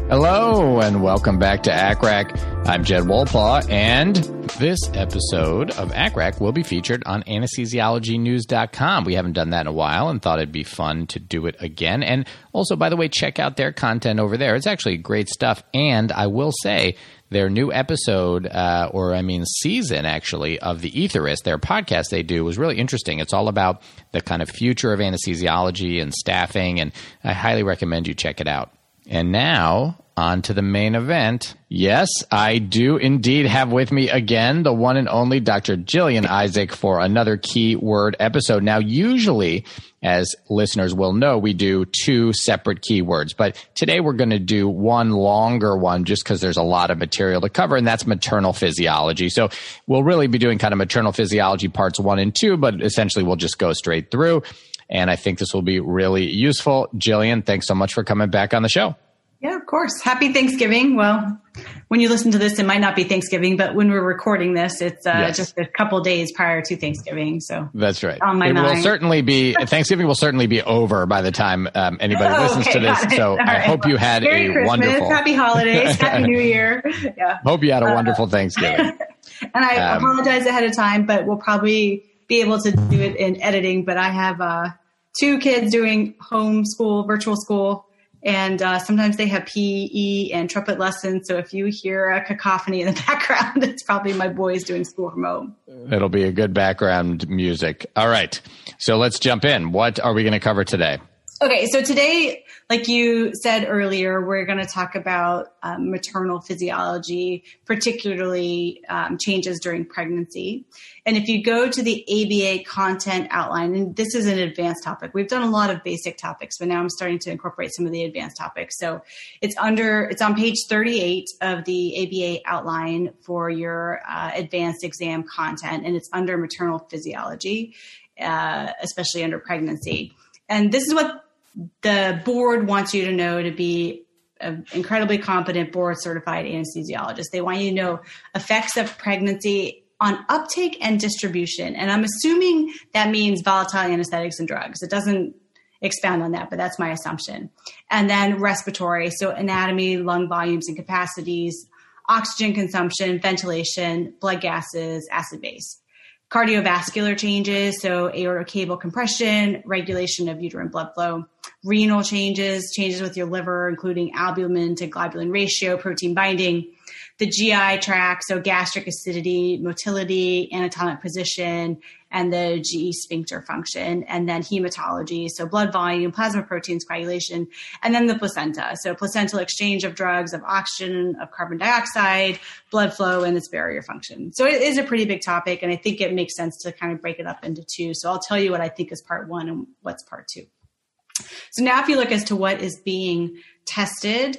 Hello and welcome back to ACCRAC. I'm Jed Wolpaw, and this episode of ACCRAC will be featured on anesthesiologynews.com. We haven't done that in a while and thought it'd be fun to do it again. And also, by the way, check out their content over there. It's actually great stuff. And I will say their new episode, season actually, of The Etherist, their podcast they do, was really interesting. It's all about the kind of future of anesthesiology and staffing, and I highly recommend you check it out. And now, on to the main event. Yes, I do indeed have with me again the one and only Dr. Jillian Isaac for another keyword episode. Now, usually, as listeners will know, we do two separate keywords. But today we're going to do one longer one just because there's a lot of material to cover, and that's maternal physiology. So we'll really be doing kind of maternal physiology parts 1 and 2, but essentially we'll just go straight through. And I think this will be really useful. Jillian, thanks so much for coming back on the show. Yeah, of course. Happy Thanksgiving. Well, when you listen to this, it might not be Thanksgiving, but when we're recording this, it's just a couple days prior to Thanksgiving. So that's right. Will certainly be Thanksgiving will certainly be over by the time anybody listens to this. So I hope you had Merry Christmas, wonderful, Happy Holidays, Happy New Year. Yeah. Hope you had a wonderful Thanksgiving. And I apologize ahead of time, but we'll probably be able to do it in editing. But I have 2 kids doing homeschool, virtual school. And sometimes they have PE and trumpet lessons. So if you hear a cacophony in the background, it's probably my boys doing school from home. It'll be a good background music. All right. So let's jump in. What are we going to cover today? Okay. So today, like you said earlier, we're going to talk about maternal physiology, particularly changes during pregnancy. And if you go to the ABA content outline, and this is an advanced topic, we've done a lot of basic topics, but now I'm starting to incorporate some of the advanced topics. So it's on page 38 of the ABA outline for your advanced exam content, and it's under maternal physiology, especially under pregnancy. And this is what the board wants you to know to be an incredibly competent board certified anesthesiologist. They want you to know effects of pregnancy on uptake and distribution. And I'm assuming that means volatile anesthetics and drugs. It doesn't expound on that, but that's my assumption. And then respiratory, so anatomy, lung volumes and capacities, oxygen consumption, ventilation, blood gases, acid base. Cardiovascular changes, so aortic cable compression, regulation of uterine blood flow, renal changes with your liver, including albumin to globulin ratio, protein binding, the GI tract, so gastric acidity, motility, anatomic position, and the GE sphincter function, and then hematology, so blood volume, plasma proteins, coagulation, and then the placenta, so placental exchange of drugs, of oxygen, of carbon dioxide, blood flow, and its barrier function. So it is a pretty big topic, and I think it makes sense to kind of break it up into 2. So I'll tell you what I think is part 1 and what's part 2. So now if you look as to what is being tested,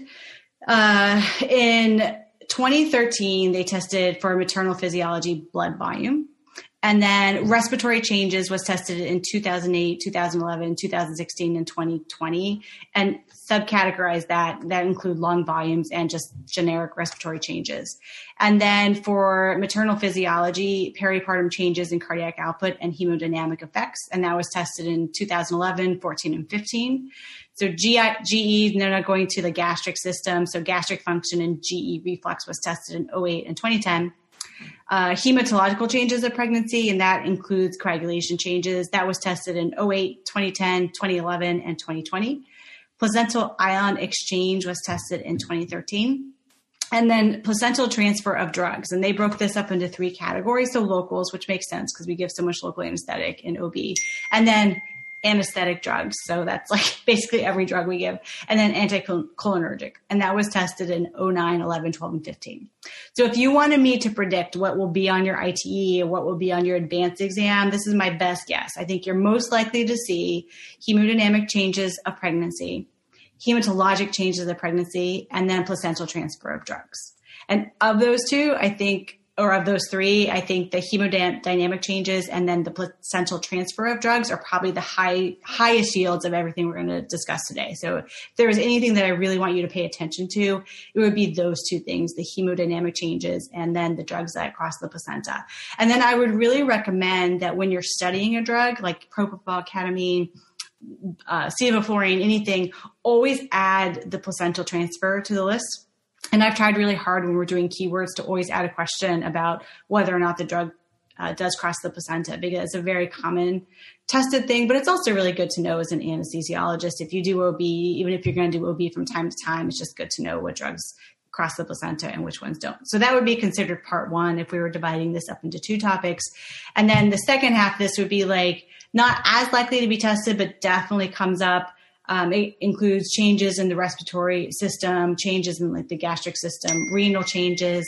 in 2013, they tested for maternal physiology blood volume. And then respiratory changes was tested in 2008, 2011, 2016, and 2020, and subcategorized that include lung volumes and just generic respiratory changes. And then for maternal physiology, peripartum changes in cardiac output and hemodynamic effects, and that was tested in 2011, 14, and 15. So GE, they're not going to the gastric system, so gastric function and GE reflux was tested in 2008 and 2010. Hematological changes of pregnancy, and that includes coagulation changes. That was tested in 2008, 2010, 2011, and 2020. Placental ion exchange was tested in 2013. And then placental transfer of drugs. And they broke this up into 3 categories. So locals, which makes sense because we give so much local anesthetic in OB. And then anesthetic drugs. So that's like basically every drug we give. And then anticholinergic. And that was tested in 09, 11, 12, and 15. So if you wanted me to predict what will be on your ITE or what will be on your advanced exam, this is my best guess. I think you're most likely to see hemodynamic changes of pregnancy, hematologic changes of pregnancy, and then placental transfer of drugs. And of those 2, I think, or of those 3, I think the hemodynamic changes and then the placental transfer of drugs are probably the highest yields of everything we're going to discuss today. So if there was anything that I really want you to pay attention to, it would be those 2 things, the hemodynamic changes and then the drugs that cross the placenta. And then I would really recommend that when you're studying a drug like propofol, ketamine, sevoflurane, anything, always add the placental transfer to the list. And I've tried really hard when we're doing keywords to always add a question about whether or not the drug does cross the placenta, because it's a very common tested thing, but it's also really good to know as an anesthesiologist. If you do OB, even if you're going to do OB from time to time, it's just good to know what drugs cross the placenta and which ones don't. So that would be considered part one if we were dividing this up into two topics. And then the second half, this would be like not as likely to be tested, but definitely comes up. It includes changes in the respiratory system, changes in like the gastric system, renal changes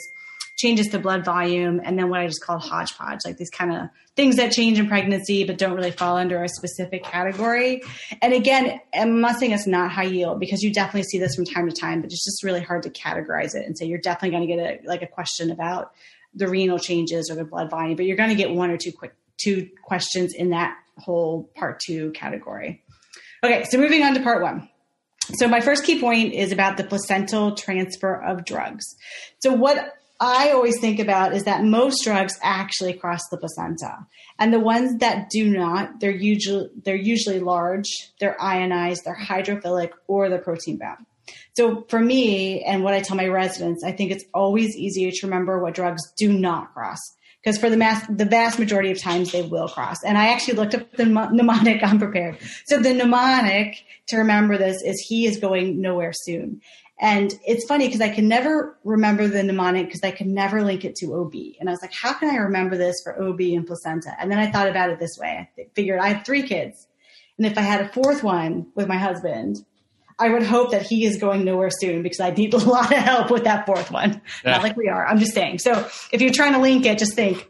to blood volume, and then what I just called hodgepodge, like these kind of things that change in pregnancy but don't really fall under a specific category. And again, I'm not saying it's not high yield, because you definitely see this from time to time, but it's just really hard to categorize it and say you're definitely going to get a question about the renal changes or the blood volume, but you're going to get one or two questions in that whole part two category. Okay, so moving on to part one. So my first key point is about the placental transfer of drugs. So what I always think about is that most drugs actually cross the placenta, and the ones that do not, they're usually large, they're ionized, they're hydrophilic, or they're protein bound. So for me, and what I tell my residents, I think it's always easier to remember what drugs do not cross, because for the vast majority of times they will cross. And I actually looked up the mnemonic. I'm prepared. So the mnemonic to remember this is "he is going nowhere soon." And it's funny because I can never remember the mnemonic because I can never link it to OB. And I was like, how can I remember this for OB and placenta? And then I thought about it this way. I figured I have 3 kids. And if I had a 4th one with my husband, I would hope that he is going nowhere soon, because I need a lot of help with that 4th one. Yeah. Not like we are. I'm just saying. So if you're trying to link it, just think,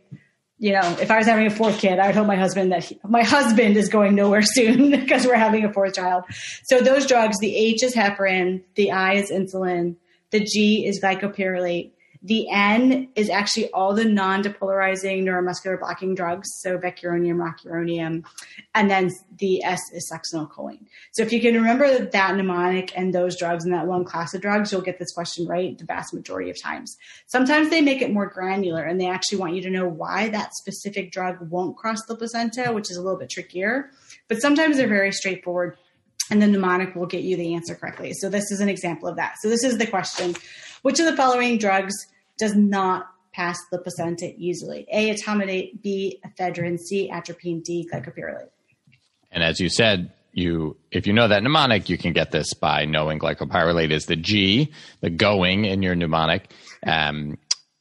if I was having a 4th kid, I would hope my husband is going nowhere soon because we're having a 4th child. So those drugs, the H is heparin, the I is insulin, the G is glycopyrrolate, the N is actually all the non-depolarizing neuromuscular blocking drugs, so vecuronium, rocuronium, and then the S is succinylcholine. So if you can remember that mnemonic and those drugs and that one class of drugs, you'll get this question right the vast majority of times. Sometimes they make it more granular, and they actually want you to know why that specific drug won't cross the placenta, which is a little bit trickier. But sometimes they're very straightforward, and the mnemonic will get you the answer correctly. So this is an example of that. So this is the question: which of the following drugs does not pass the placenta easily? A, etomidate, B, ephedrine, C, atropine, D, glycopyrrolate. And as you said, if you know that mnemonic, you can get this by knowing glycopyrrolate is the G, the going in your mnemonic. The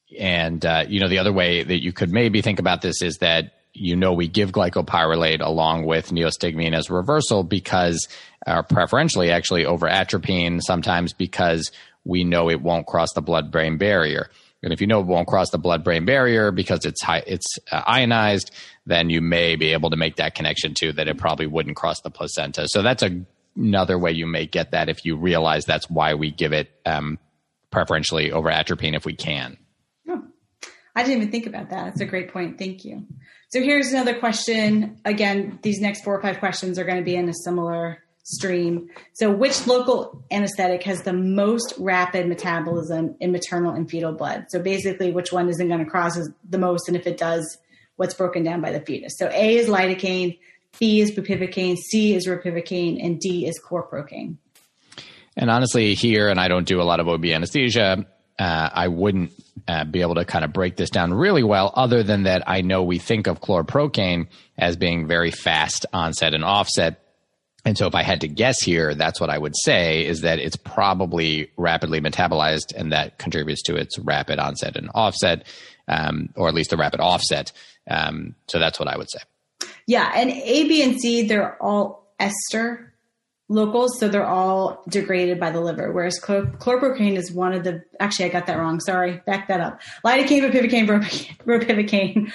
other way that you could maybe think about this is that, we give glycopyrrolate along with neostigmine as reversal because, preferentially actually over atropine, sometimes because we know it won't cross the blood-brain barrier. And if you know it won't cross the blood-brain barrier because it's ionized, then you may be able to make that connection too, that it probably wouldn't cross the placenta. So that's another way you may get that if you realize that's why we give it preferentially over atropine if we can. Oh, I didn't even think about that. That's a great point. Thank you. So here's another question. Again, these next 4 or 5 questions are going to be in a similar stream. So which local anesthetic has the most rapid metabolism in maternal and fetal blood? So basically, which one isn't going to cross the most, and if it does, what's broken down by the fetus? So A is lidocaine, B is bupivacaine, C is ropivacaine, and D is chlorprocaine. And honestly, here, and I don't do a lot of OB anesthesia, I wouldn't be able to kind of break this down really well, other than that I know we think of chlorprocaine as being very fast onset and offset. And so if I had to guess here, that's what I would say, is that it's probably rapidly metabolized, and that contributes to its rapid onset and offset, or at least a rapid offset. So that's what I would say. Yeah. And A, B, and C, they're all ester locals. So they're all degraded by the liver, whereas chlorprocaine is one of the, actually, I got that wrong. Sorry. Back that up. Lidocaine, bupivacaine, ropivacaine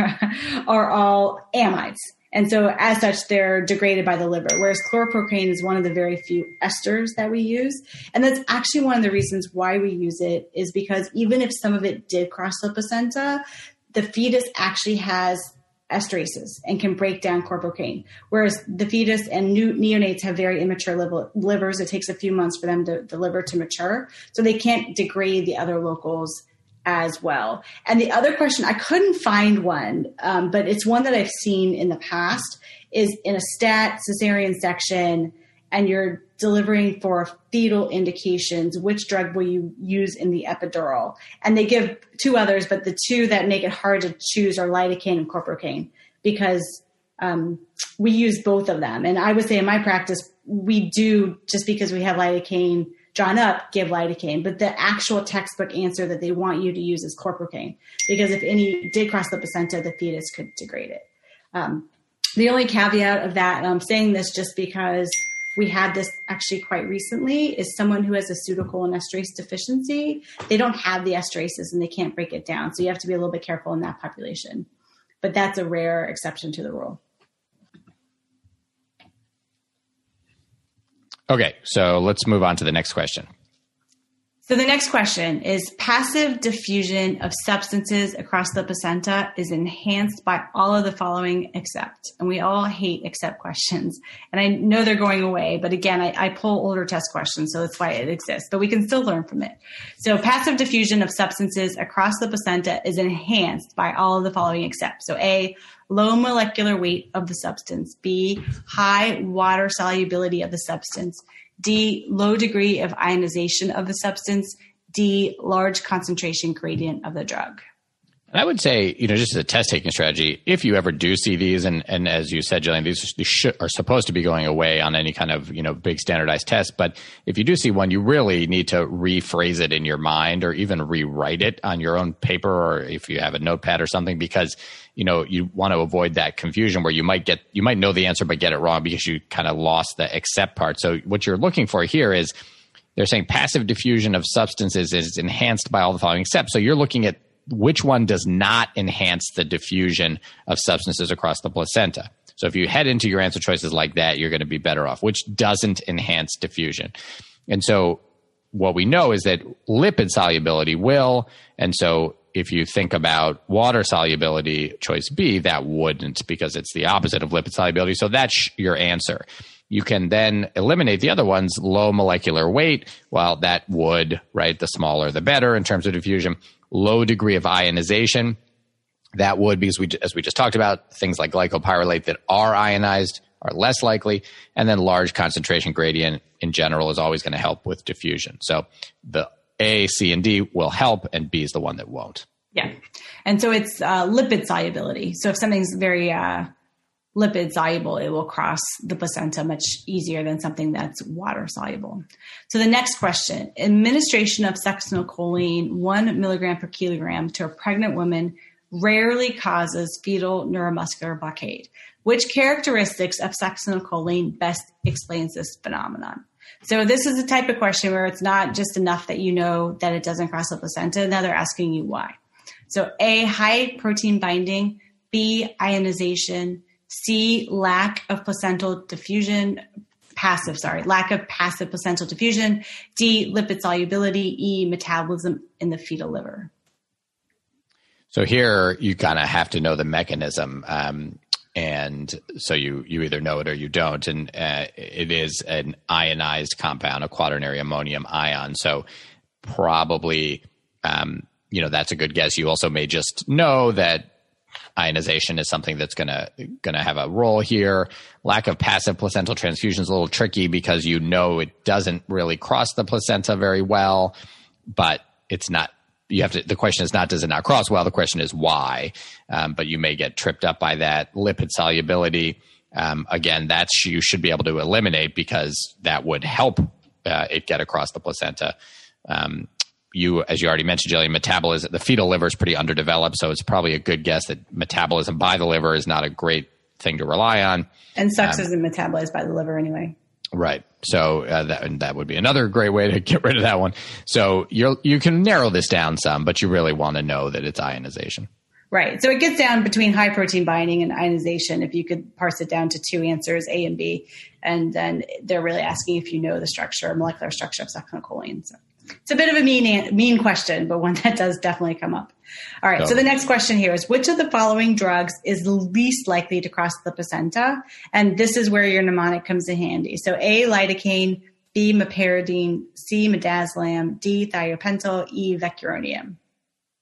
are all amides. And so as such, they're degraded by the liver, whereas chlorprocaine is one of the very few esters that we use. And that's actually one of the reasons why we use it, is because even if some of it did cross the placenta, the fetus actually has esterases and can break down chlorprocaine, whereas the fetus and neonates have very immature livers. It takes a few months for them the liver to mature, so they can't degrade the other locals as well. And the other question, I couldn't find one, but it's one that I've seen in the past, is in a cesarean section and you're delivering for fetal indications, which drug will you use in the epidural? And they give two others, but the two that make it hard to choose are lidocaine and corprocaine, because we use both of them. And I would say in my practice, we do, just because we have lidocaine drawn up, give lidocaine, but the actual textbook answer that they want you to use is corprocaine, because if any did cross the placenta, the fetus could degrade it. The only caveat of that, and I'm saying this just because we had this actually quite recently, is someone who has a pseudocholinesterase deficiency. They don't have the esterases and they can't break it down. So you have to be a little bit careful in that population. But that's a rare exception to the rule. Okay, so let's move on to the next question. So the next question is, passive diffusion of substances across the placenta is enhanced by all of the following except. And we all hate except questions. And I know they're going away, but again, I pull older test questions, so that's why it exists. But we can still learn from it. So passive diffusion of substances across the placenta is enhanced by all of the following except. So A, low molecular weight of the substance. B, high water solubility of the substance. D, low degree of ionization of the substance. D, large concentration gradient of the drug. And I would say, just as a test-taking strategy, if you ever do see these, and as you said, Jillian, these are supposed to be going away on any kind of, big standardized test. But if you do see one, you really need to rephrase it in your mind or even rewrite it on your own paper, or if you have a notepad or something, because, you want to avoid that confusion where you might know the answer but get it wrong because you kind of lost the except part. So what you're looking for here is they're saying passive diffusion of substances is enhanced by all the following except. So you're looking at which one does not enhance the diffusion of substances across the placenta. So if you head into your answer choices like that, you're going to be better off. Which doesn't enhance diffusion? And so what we know is that lipid solubility will. And so if you think about water solubility, choice B, that wouldn't, because it's the opposite of lipid solubility. So that's your answer. You can then eliminate the other ones, low molecular weight. Well, that would, right? The smaller, the better in terms of diffusion. Low degree of ionization. That would, because as we just talked about, things like glycopyrrolate that are ionized are less likely. And then large concentration gradient in general is always going to help with diffusion. So the A, C, and D will help, and B is the one that won't. Yeah. And so it's lipid solubility. So if something's very lipid soluble, it will cross the placenta much easier than something that's water soluble. So the next question, administration of succinylcholine 1 milligram per kilogram to a pregnant woman rarely causes fetal neuromuscular blockade. Which characteristics of succinylcholine best explains this phenomenon? So this is the type of question where it's not just enough that you know that it doesn't cross the placenta. Now they're asking you why. So A, high protein binding. B, ionization. C, lack of passive placental diffusion. D, lipid solubility. E, metabolism in the fetal liver. So here you kind of have to know the mechanism. And so you either know it or you don't. And it is an ionized compound, a quaternary ammonium ion. So probably, that's a good guess. You also may just know that ionization is something that's going to have a role here. Lack of passive placental transfusion is a little tricky because it doesn't really cross the placenta very well, but it's not. The question is not, does it not cross well? The question is why. But you may get tripped up by that. Lipid solubility, again, you should be able to eliminate because that would help it get across the placenta. As you already mentioned, Jillian, metabolism, the fetal liver is pretty underdeveloped, so it's probably a good guess that metabolism by the liver is not a great thing to rely on. And sex isn't metabolized by the liver anyway. Right. So that would be another great way to get rid of that one. So you can narrow this down some, but you really want to know that it's ionization. Right. So it gets down between high protein binding and ionization, if you could parse it down to two answers, A and B. And then they're really asking if you know the molecular structure of succinylcholine. So it's a bit of a mean question, but one that does definitely come up. All right. So the next question here is, which of the following drugs is least likely to cross the placenta? And this is where your mnemonic comes in handy. So A, lidocaine, B, meperidine, C, midazolam, D, thiopental, E, vecuronium.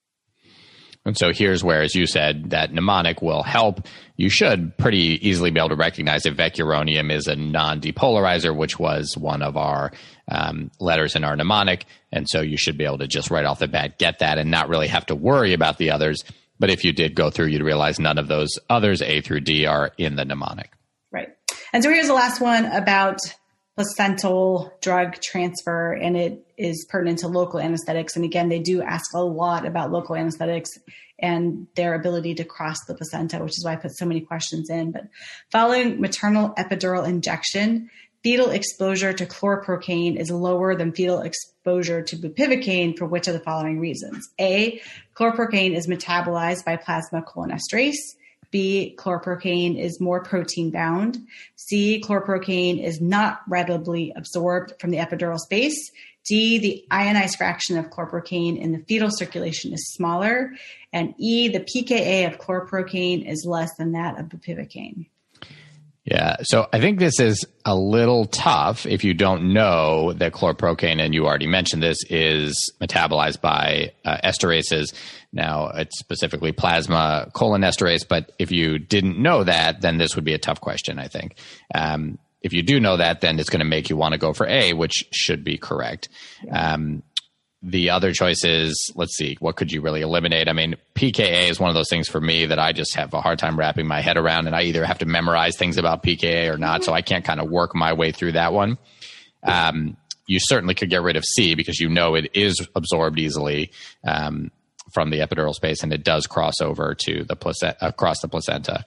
And so here's where, as you said, that mnemonic will help. You should pretty easily be able to recognize if vecuronium is a non-depolarizer, which was one of our letters in our mnemonic. And so you should be able to just right off the bat get that and not really have to worry about the others. But if you did go through, you'd realize none of those others, A through D, are in the mnemonic. Right. And so here's the last one about placental drug transfer, and it is pertinent to local anesthetics. And again, they do ask a lot about local anesthetics and their ability to cross the placenta, which is why I put so many questions in. But following maternal epidural injection, fetal exposure to chlorprocaine is lower than fetal exposure to bupivacaine for which of the following reasons? A, chlorprocaine is metabolized by plasma cholinesterase. B, chlorprocaine is more protein bound. C, chlorprocaine is not readily absorbed from the epidural space. D, the ionized fraction of chlorprocaine in the fetal circulation is smaller. And E, the pKa of chlorprocaine is less than that of bupivacaine. Yeah, so I think this is a little tough if you don't know that chlorprocaine, and you already mentioned this, is metabolized by esterases. Now, it's specifically plasma cholinesterase, but if you didn't know that, then this would be a tough question, I think. If you do know that, then it's going to make you want to go for A, which should be correct. The other choices, let's see, what could you really eliminate? I mean, pKa is one of those things for me that I just have a hard time wrapping my head around, and I either have to memorize things about pKa or not, so I can't kind of work my way through that one. You certainly could get rid of C because you know it is absorbed easily from the epidural space, and it does cross over to the across the placenta.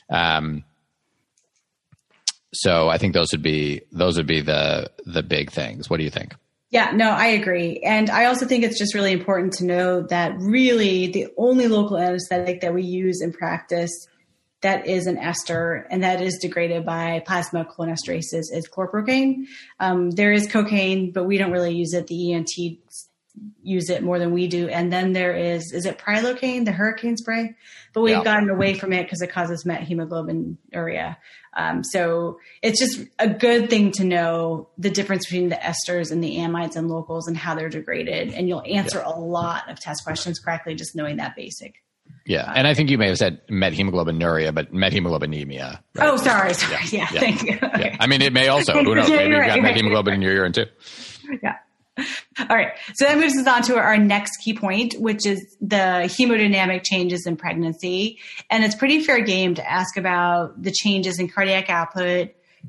So I think those would be the big things. What do you think? Yeah, no, I agree. And I also think it's just really important to know that really the only local anesthetic that we use in practice that is an ester and that is degraded by plasma cholinesterases is chlorprocaine. There is cocaine, but we don't really use it. The ENT use it more than we do. And then there is it prilocaine, the hurricane spray? But we've gotten away from it because it causes methemoglobinuria. So it's just a good thing to know the difference between the esters and the amides and locals and how they're degraded. And you'll answer a lot of test questions correctly just knowing that basic. Yeah. And I think you may have said methemoglobinuria, but methemoglobinemia. Right? Oh, sorry. Yeah. Thank you. Okay. Yeah. I mean, it may also, who knows, maybe you've got methhemoglobin in your urine too. Yeah. All right. So that moves us on to our next key point, which is the hemodynamic changes in pregnancy. And it's pretty fair game to ask about the changes in cardiac output,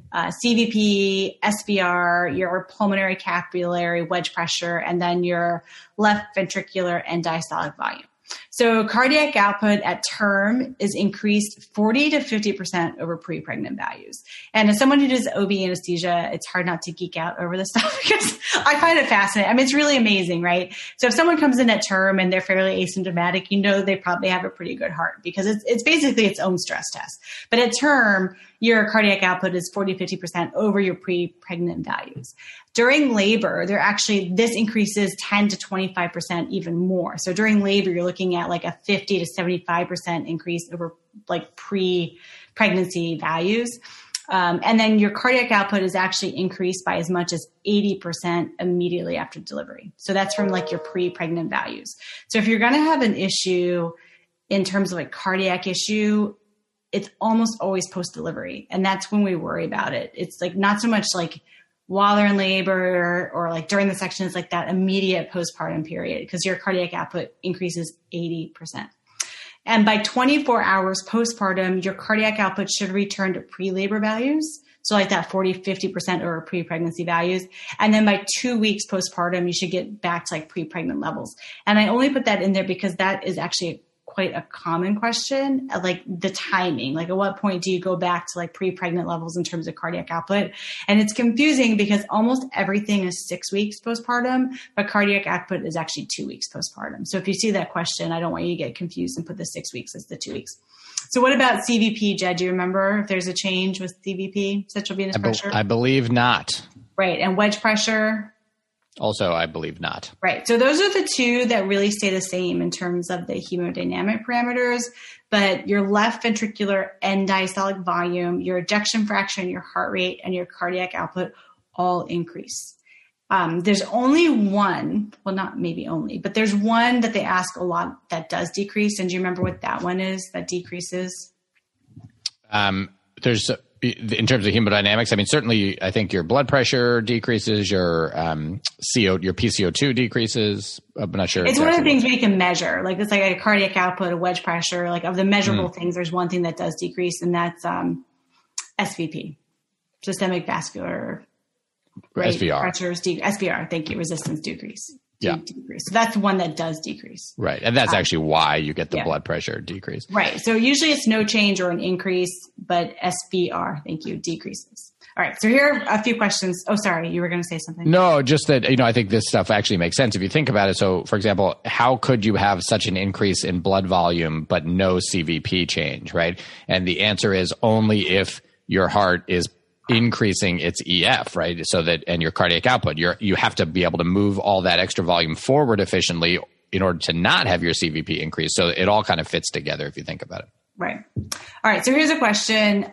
CVP, SVR, your pulmonary capillary wedge pressure, and then your left ventricular end diastolic volume. So cardiac output at term is increased 40 to 50% over pre-pregnant values. And as someone who does OB anesthesia, it's hard not to geek out over this stuff because I find it fascinating. I mean, it's really amazing, right? So if someone comes in at term and they're fairly asymptomatic, you know they probably have a pretty good heart because it's basically its own stress test. But at term, your cardiac output is 40, 50% over your pre-pregnant values. During labor, this increases 10 to 25% even more. So during labor, you're looking at like a 50 to 75% increase over like pre-pregnancy values. And then your cardiac output is actually increased by as much as 80% immediately after delivery. So that's from like your pre-pregnant values. So if you're going to have an issue in terms of like cardiac issue, it's almost always post-delivery. And that's when we worry about it. It's like not so much like while they're in labor or like during the section, it's like that immediate postpartum period because your cardiac output increases 80%. And by 24 hours postpartum, your cardiac output should return to pre-labor values. So like that 40, 50% over pre-pregnancy values. And then by 2 weeks postpartum, you should get back to like pre-pregnant levels. And I only put that in there because that is actually quite a common question, like the timing, like at what point do you go back to like pre-pregnant levels in terms of cardiac output? And it's confusing because almost everything is 6 weeks postpartum, but cardiac output is actually 2 weeks postpartum. So if you see that question, I don't want you to get confused and put the 6 weeks as the 2 weeks. So what about CVP, Jed? Do you remember if there's a change with CVP, central venous pressure? I believe not. Right. And wedge pressure? Also, I believe not. Right. So those are the two that really stay the same in terms of the hemodynamic parameters, but your left ventricular end diastolic volume, your ejection fraction, your heart rate, and your cardiac output all increase. There's only one, well, not maybe only, but there's one that they ask a lot that does decrease. And do you remember what that one is that decreases? There's in terms of hemodynamics. I mean, certainly, I think your blood pressure decreases, your your PCO2 decreases. I'm not sure. It's one of the things we can measure. Like it's like a cardiac output, a wedge pressure. Like of the measurable things, there's one thing that does decrease, and that's SVP, systemic vascular. Right? SVR. Pressures SVR, thank you. Resistance decrease. Yeah. Decrease. So that's one that does decrease. Right. And that's actually why you get the blood pressure decrease. Right. So usually it's no change or an increase, but SVR, thank you, decreases. All right. So here are a few questions. Oh, sorry. You were going to say something. No, just that, I think this stuff actually makes sense if you think about it. So, for example, how could you have such an increase in blood volume but no CVP change, right? And the answer is only if your heart is increasing its EF, right? So that, and your cardiac output, you have to be able to move all that extra volume forward efficiently in order to not have your CVP increase. So it all kind of fits together if you think about it. Right. All right. So here's a question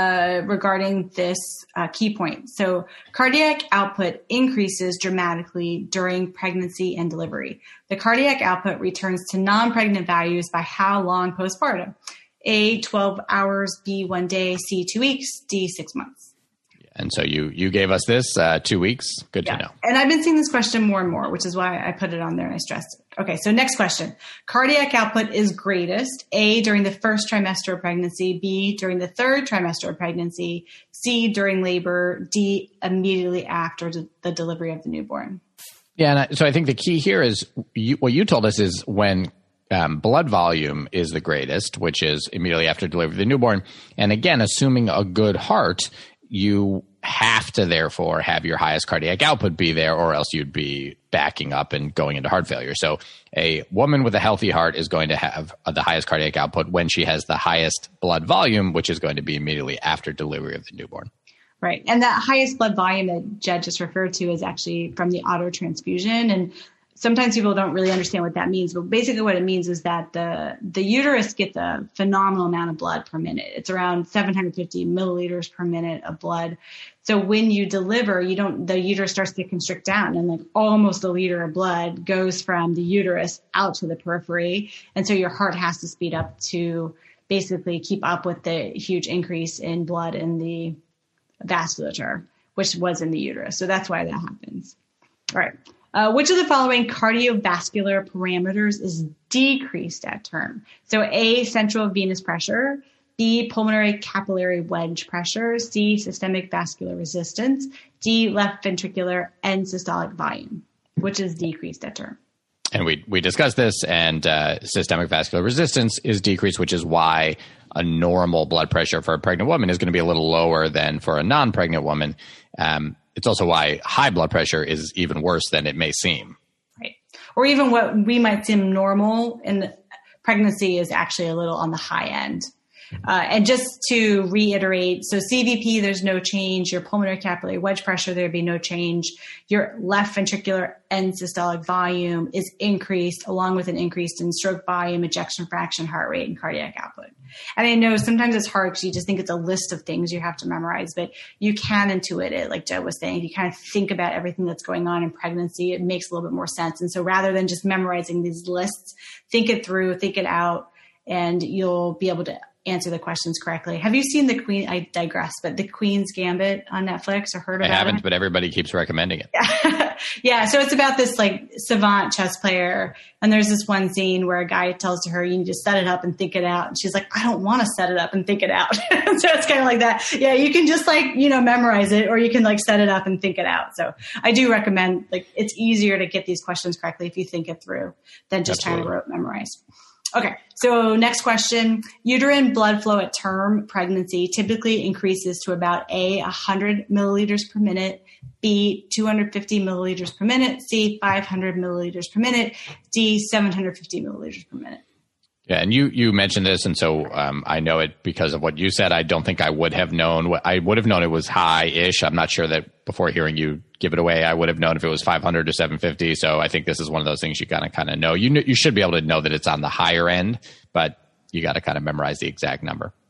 regarding this key point. So cardiac output increases dramatically during pregnancy and delivery. The cardiac output returns to non-pregnant values by how long postpartum? A, 12 hours, B, 1 day, C, 2 weeks, D, 6 months. And so you gave us this 2 weeks. Good to know. And I've been seeing this question more and more, which is why I put it on there and I stressed it. Okay, so next question. Cardiac output is greatest, A, during the first trimester of pregnancy, B, during the third trimester of pregnancy, C, during labor, D, immediately after the delivery of the newborn. Yeah, and so I think the key here is what you told us is when blood volume is the greatest, which is immediately after delivery of the newborn. And again, assuming a good heart, you have to therefore have your highest cardiac output be there, or else you'd be backing up and going into heart failure. So a woman with a healthy heart is going to have the highest cardiac output when she has the highest blood volume, which is going to be immediately after delivery of the newborn. Right. And that highest blood volume that Jed just referred to is actually from the auto transfusion. And sometimes people don't really understand what that means, but basically what it means is that the uterus gets a phenomenal amount of blood per minute. It's around 750 milliliters per minute of blood. So when you deliver, the uterus starts to constrict down, and like almost a liter of blood goes from the uterus out to the periphery. And so your heart has to speed up to basically keep up with the huge increase in blood in the vasculature, which was in the uterus. So that's why that happens. All right. Which of the following cardiovascular parameters is decreased at term? So A, central venous pressure, B, pulmonary capillary wedge pressure, C, systemic vascular resistance, D, left ventricular end systolic volume, which is decreased at term. And we discussed this, and systemic vascular resistance is decreased, which is why a normal blood pressure for a pregnant woman is going to be a little lower than for a non-pregnant woman. It's also why high blood pressure is even worse than it may seem. Right. Or even what we might seem normal in pregnancy is actually a little on the high end. And just to reiterate, so CVP, there's no change. Your pulmonary capillary wedge pressure, there'd be no change. Your left ventricular end systolic volume is increased along with an increase in stroke volume, ejection fraction, heart rate, and cardiac output. And I know sometimes it's hard because you just think it's a list of things you have to memorize, but you can intuit it. Like Joe was saying, if you kind of think about everything that's going on in pregnancy, it makes a little bit more sense. And so rather than just memorizing these lists, think it through, think it out, and you'll be able to answer the questions correctly. Have you seen the Queen? I digress, but the Queen's Gambit on Netflix or heard about it? I haven't, but everybody keeps recommending it. Yeah. So it's about this like savant chess player. And there's this one scene where a guy tells to her, you need to set it up and think it out. And she's like, I don't want to set it up and think it out. So it's kind of like that. Yeah. You can just like, memorize it, or you can like set it up and think it out. So I do recommend, like, it's easier to get these questions correctly if you think it through than just trying to rote memorize. Okay, so next question. Uterine blood flow at term pregnancy typically increases to about A, 100 milliliters per minute, B, 250 milliliters per minute, C, 500 milliliters per minute, D, 750 milliliters per minute. Yeah, and you mentioned this, and so I know it because of what you said. I don't think I would have known. I would have known it was high-ish. I'm not sure that before hearing you give it away, I would have known if it was 500 or 750. So I think this is one of those things you got to kind of know. You should be able to know that it's on the higher end, but you got to kind of memorize the exact number.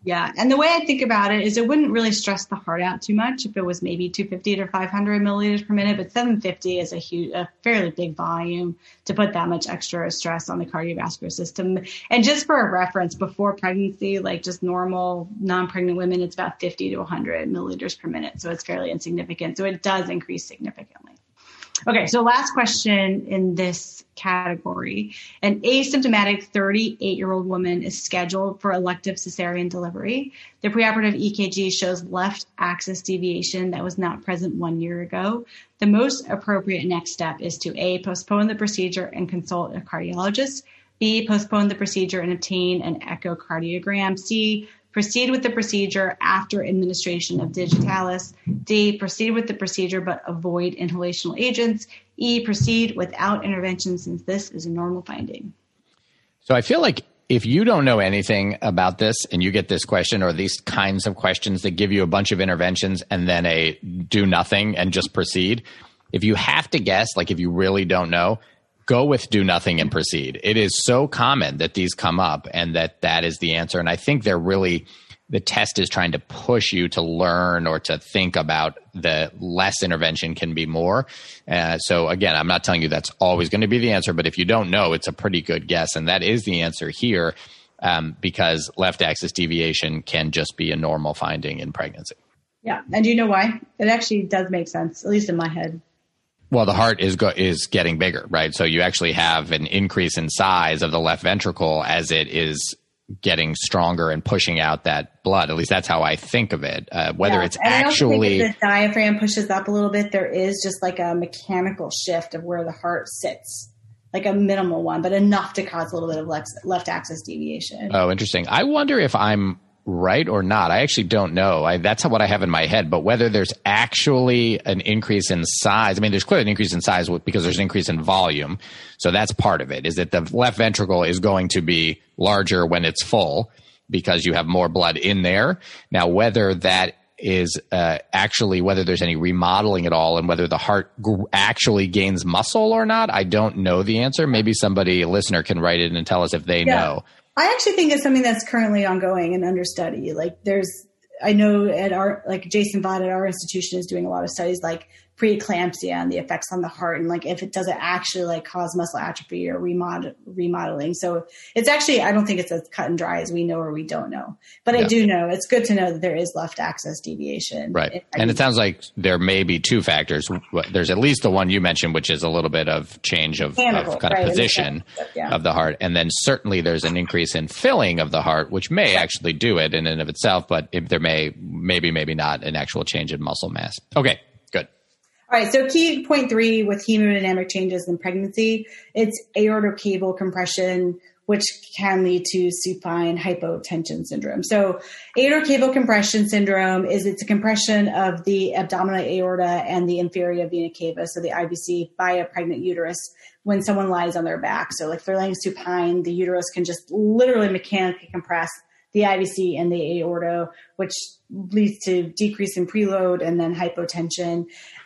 Yeah. And the way I think about it is it wouldn't really stress the heart out too much if it was maybe 250 to 500 milliliters per minute, but 750 is a fairly big volume to put that much extra stress on the cardiovascular system. And just for a reference, before pregnancy, like just normal non-pregnant women, it's about 50 to 100 milliliters per minute. So it's fairly insignificant. So it does increase significantly. Okay, so last question in this category. An asymptomatic 38-year-old woman is scheduled for elective cesarean delivery. The preoperative EKG shows left axis deviation that was not present 1 year ago. The most appropriate next step is to A, postpone the procedure and consult a cardiologist. B, postpone the procedure and obtain an echocardiogram. C, proceed with the procedure after administration of digitalis. D, proceed with the procedure but avoid inhalational agents. E, proceed without intervention since this is a normal finding. So I feel like if you don't know anything about this and you get this question or these kinds of questions that give you a bunch of interventions and then a do nothing and just proceed, if you have to guess, like if you really don't know, go with do nothing and proceed. It is so common that these come up and that is the answer. And I think the test is trying to push you to learn or to think about the less intervention can be more. So again, I'm not telling you that's always going to be the answer, but if you don't know, it's a pretty good guess. And that is the answer here because left axis deviation can just be a normal finding in pregnancy. Yeah. And do you know why? It actually does make sense, at least in my head. Well, the heart is getting bigger, right? So you actually have an increase in size of the left ventricle as it is getting stronger and pushing out that blood. At least that's how I think of it. Whether it's and actually I also think if the diaphragm pushes up a little bit, there is just like a mechanical shift of where the heart sits, like a minimal one, but enough to cause a little bit of left axis deviation. Oh, interesting. I wonder if I'm right or not. I actually don't know. That's what I have in my head, but whether there's actually an increase in size, I mean, there's clearly an increase in size because there's an increase in volume. So that's part of it, is that the left ventricle is going to be larger when it's full because you have more blood in there. Now, whether that is actually, whether there's any remodeling at all and whether the heart actually gains muscle or not, I don't know the answer. Maybe somebody, a listener, can write it and tell us if they know. I actually think it's something that's currently ongoing and under study. Like I know Jason Vaught at our institution is doing a lot of studies like preeclampsia and the effects on the heart and like if it doesn't actually like cause muscle atrophy or remodeling. So it's actually, I don't think it's as cut and dry as we know or we don't know. But I do know it's good to know that there is left axis deviation. Right. And it sounds like there may be two factors. There's at least the one you mentioned, which is a little bit of change of kind of position of the heart. And then certainly there's an increase in filling of the heart, which may actually do it in and of itself, but there maybe not an actual change in muscle mass. Okay. Good. All right, so key point 3 with hemodynamic changes in pregnancy, it's aortocaval compression, which can lead to supine hypotension syndrome. So aortocaval compression syndrome it's a compression of the abdominal aorta and the inferior vena cava, so the IVC, by a pregnant uterus when someone lies on their back. So like if they're laying supine, the uterus can just literally mechanically compress the IVC and the aorta, which leads to decrease in preload and then hypotension.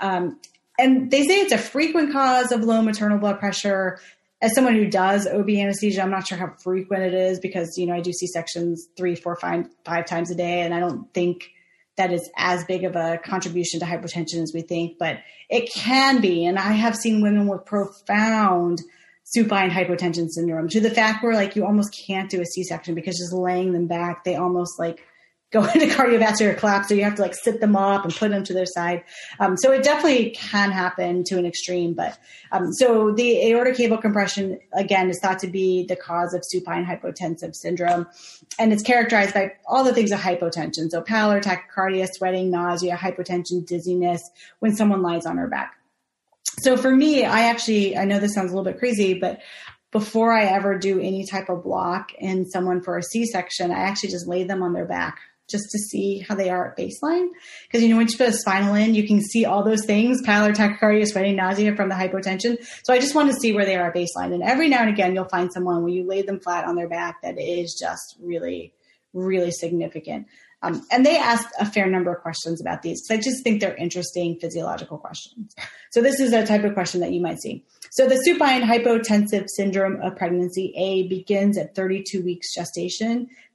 And they say it's a frequent cause of low maternal blood pressure. As someone who does OB anesthesia, I'm not sure how frequent it is because, I do C-sections 3, 4, 5 times a day. And I don't think that is as big of a contribution to hypotension as we think, but it can be. And I have seen women with profound supine hypotension syndrome to the fact where like you almost can't do a C-section because just laying them back, they almost like go into cardiovascular collapse. So you have to like sit them up and put them to their side. So it definitely can happen to an extreme, but so the aortocaval compression again is thought to be the cause of supine hypotensive syndrome. And it's characterized by all the things of hypotension. So pallor, tachycardia, sweating, nausea, hypotension, dizziness when someone lies on her back. So for me, I know this sounds a little bit crazy, but before I ever do any type of block in someone for a C-section, I actually just lay them on their back just to see how they are at baseline. Because, when you put a spinal in, you can see all those things, pallor, tachycardia, sweating, nausea from the hypotension. So I just want to see where they are at baseline. And every now and again, you'll find someone when you lay them flat on their back that is just really, really significant. And they asked a fair number of questions about these because I just think they're interesting physiological questions. So this is a type of question that you might see. So the supine hypotensive syndrome of pregnancy, A, begins at 32 weeks gestation.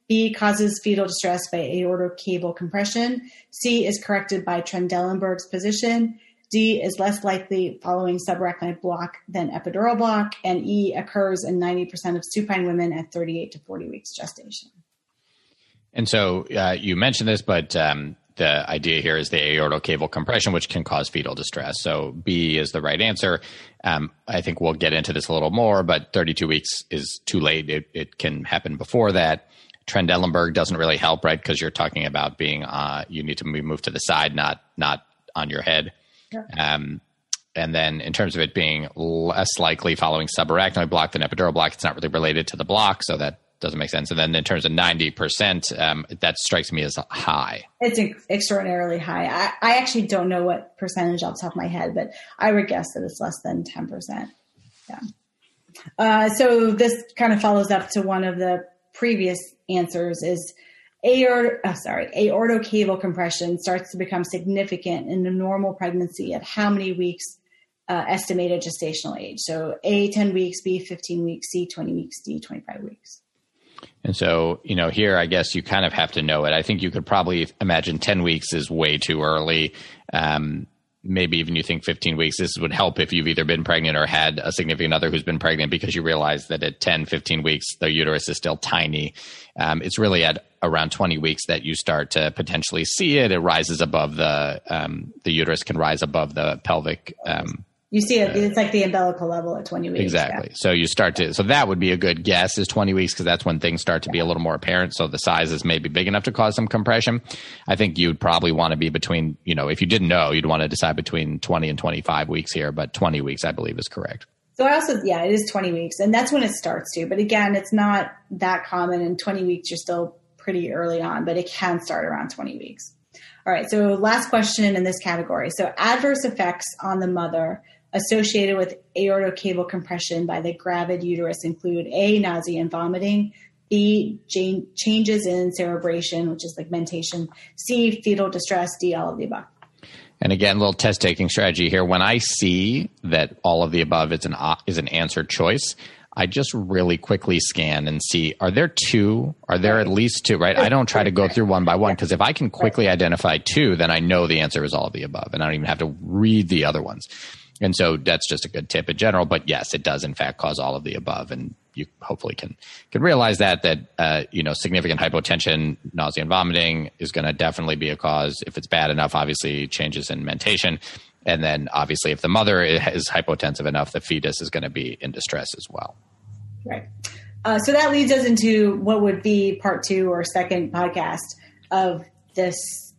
B, causes fetal distress by aortocable compression. C, is corrected by Trendelenburg's position. D, is less likely following subarachnoid block than epidural block. And E, occurs in 90% of supine women at 38 to 40 weeks gestation. And so you mentioned this, but the idea here is the aortocable compression, which can cause fetal distress. So B is the right answer. I think we'll get into this a little more, but 32 weeks is too late. It can happen before that. Trendelenburg doesn't really help, right? Because you're talking about being, you need to be moved to the side, not on your head. Sure. And then in terms of it being less likely following subarachnoid block than epidural block, it's not really related to the block, so that doesn't make sense. And then in terms of 90%, that strikes me as high. It's extraordinarily high. I actually don't know what percentage off the top of my head, but I would guess that it's less than 10%. Yeah. So this kind of follows up to one of the previous answers is aortocable compression starts to become significant in a normal pregnancy at how many weeks estimated gestational age? So A, 10 weeks, B, 15 weeks, C, 20 weeks, D, 25 weeks. And so, here, I guess you kind of have to know it. I think you could probably imagine 10 weeks is way too early. Maybe even you think 15 weeks. This would help if you've either been pregnant or had a significant other who's been pregnant, because you realize that at 10, 15 weeks, the uterus is still tiny. It's really at around 20 weeks that you start to potentially see it. It rises above the uterus can rise above the pelvic. You see it. It's like the umbilical level at 20 weeks. Exactly. Yeah. So that would be a good guess is 20 weeks, because that's when things start to be a little more apparent. So the size is maybe big enough to cause some compression. I think you'd probably want to be between, if you didn't know, you'd want to decide between 20 and 25 weeks here, but 20 weeks, I believe, is correct. So it is 20 weeks, and that's when it starts to. But again, it's not that common. In 20 weeks, you're still pretty early on, but it can start around 20 weeks. All right. So last question in this category. So adverse effects on the mother associated with aortocable compression by the gravid uterus include A, nausea and vomiting, B, changes in cerebration, which is like mentation, C, fetal distress, D, all of the above. And again, a little test-taking strategy here. When I see that all of the above is an answer choice, I just really quickly scan and see, are there at least two, right? I don't try to go through one by one, because if I can quickly identify two, then I know the answer is all of the above, and I don't even have to read the other ones. And so that's just a good tip in general. But yes, it does in fact cause all of the above, and you hopefully can realize that significant hypotension, nausea, and vomiting is going to definitely be a cause. If it's bad enough, obviously changes in mentation, and then obviously if the mother is hypotensive enough, the fetus is going to be in distress as well. Right. So that leads us into what would be part 2 or second podcast of this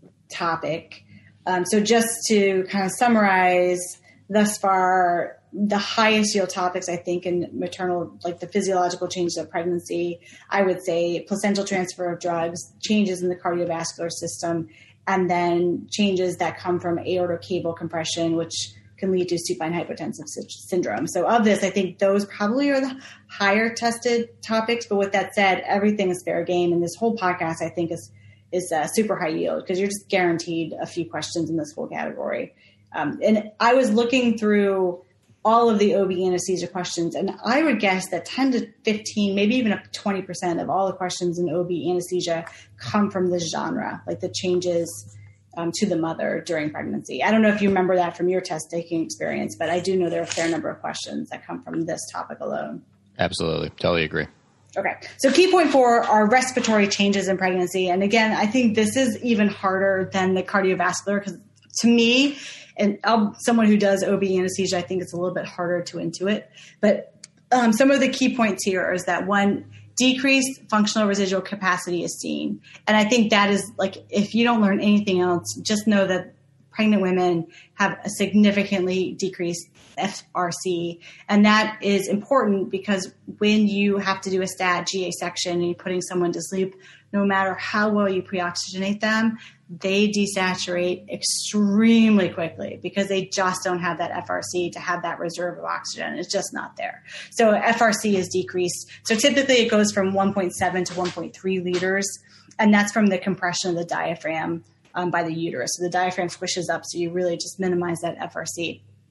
topic. So just to kind of summarize. Thus far, the highest yield topics, I think, in maternal, like the physiological changes of pregnancy, I would say placental transfer of drugs, changes in the cardiovascular system, and then changes that come from aortocable compression, which can lead to supine hypotensive syndrome. So of this, I think those probably are the higher tested topics. But with that said, everything is fair game. And this whole podcast, I think, is super high yield, because you're just guaranteed a few questions in this whole category. And I was looking through all of the OB anesthesia questions, and I would guess that 10 to 15, maybe even up to 20% of all the questions in OB anesthesia come from this genre, like the changes to the mother during pregnancy. I don't know if you remember that from your test taking experience, but I do know there are a fair number of questions that come from this topic alone. Absolutely. Totally agree. Okay. So key point 4 are respiratory changes in pregnancy. And again, I think this is even harder than the cardiovascular, because to me, and someone who does OB anesthesia, I think it's a little bit harder to intuit. But some of the key points here is that, one, decreased functional residual capacity is seen. And I think that is, like, if you don't learn anything else, just know that pregnant women have a significantly decreased FRC. And that is important, because when you have to do a stat GA section and you're putting someone to sleep, no matter how well you pre-oxygenate them, they desaturate extremely quickly, because they just don't have that FRC to have that reserve of oxygen. It's just not there. So FRC is decreased. So typically it goes from 1.7 to 1.3 liters, and that's from the compression of the diaphragm by the uterus. So the diaphragm squishes up, so you really just minimize that FRC.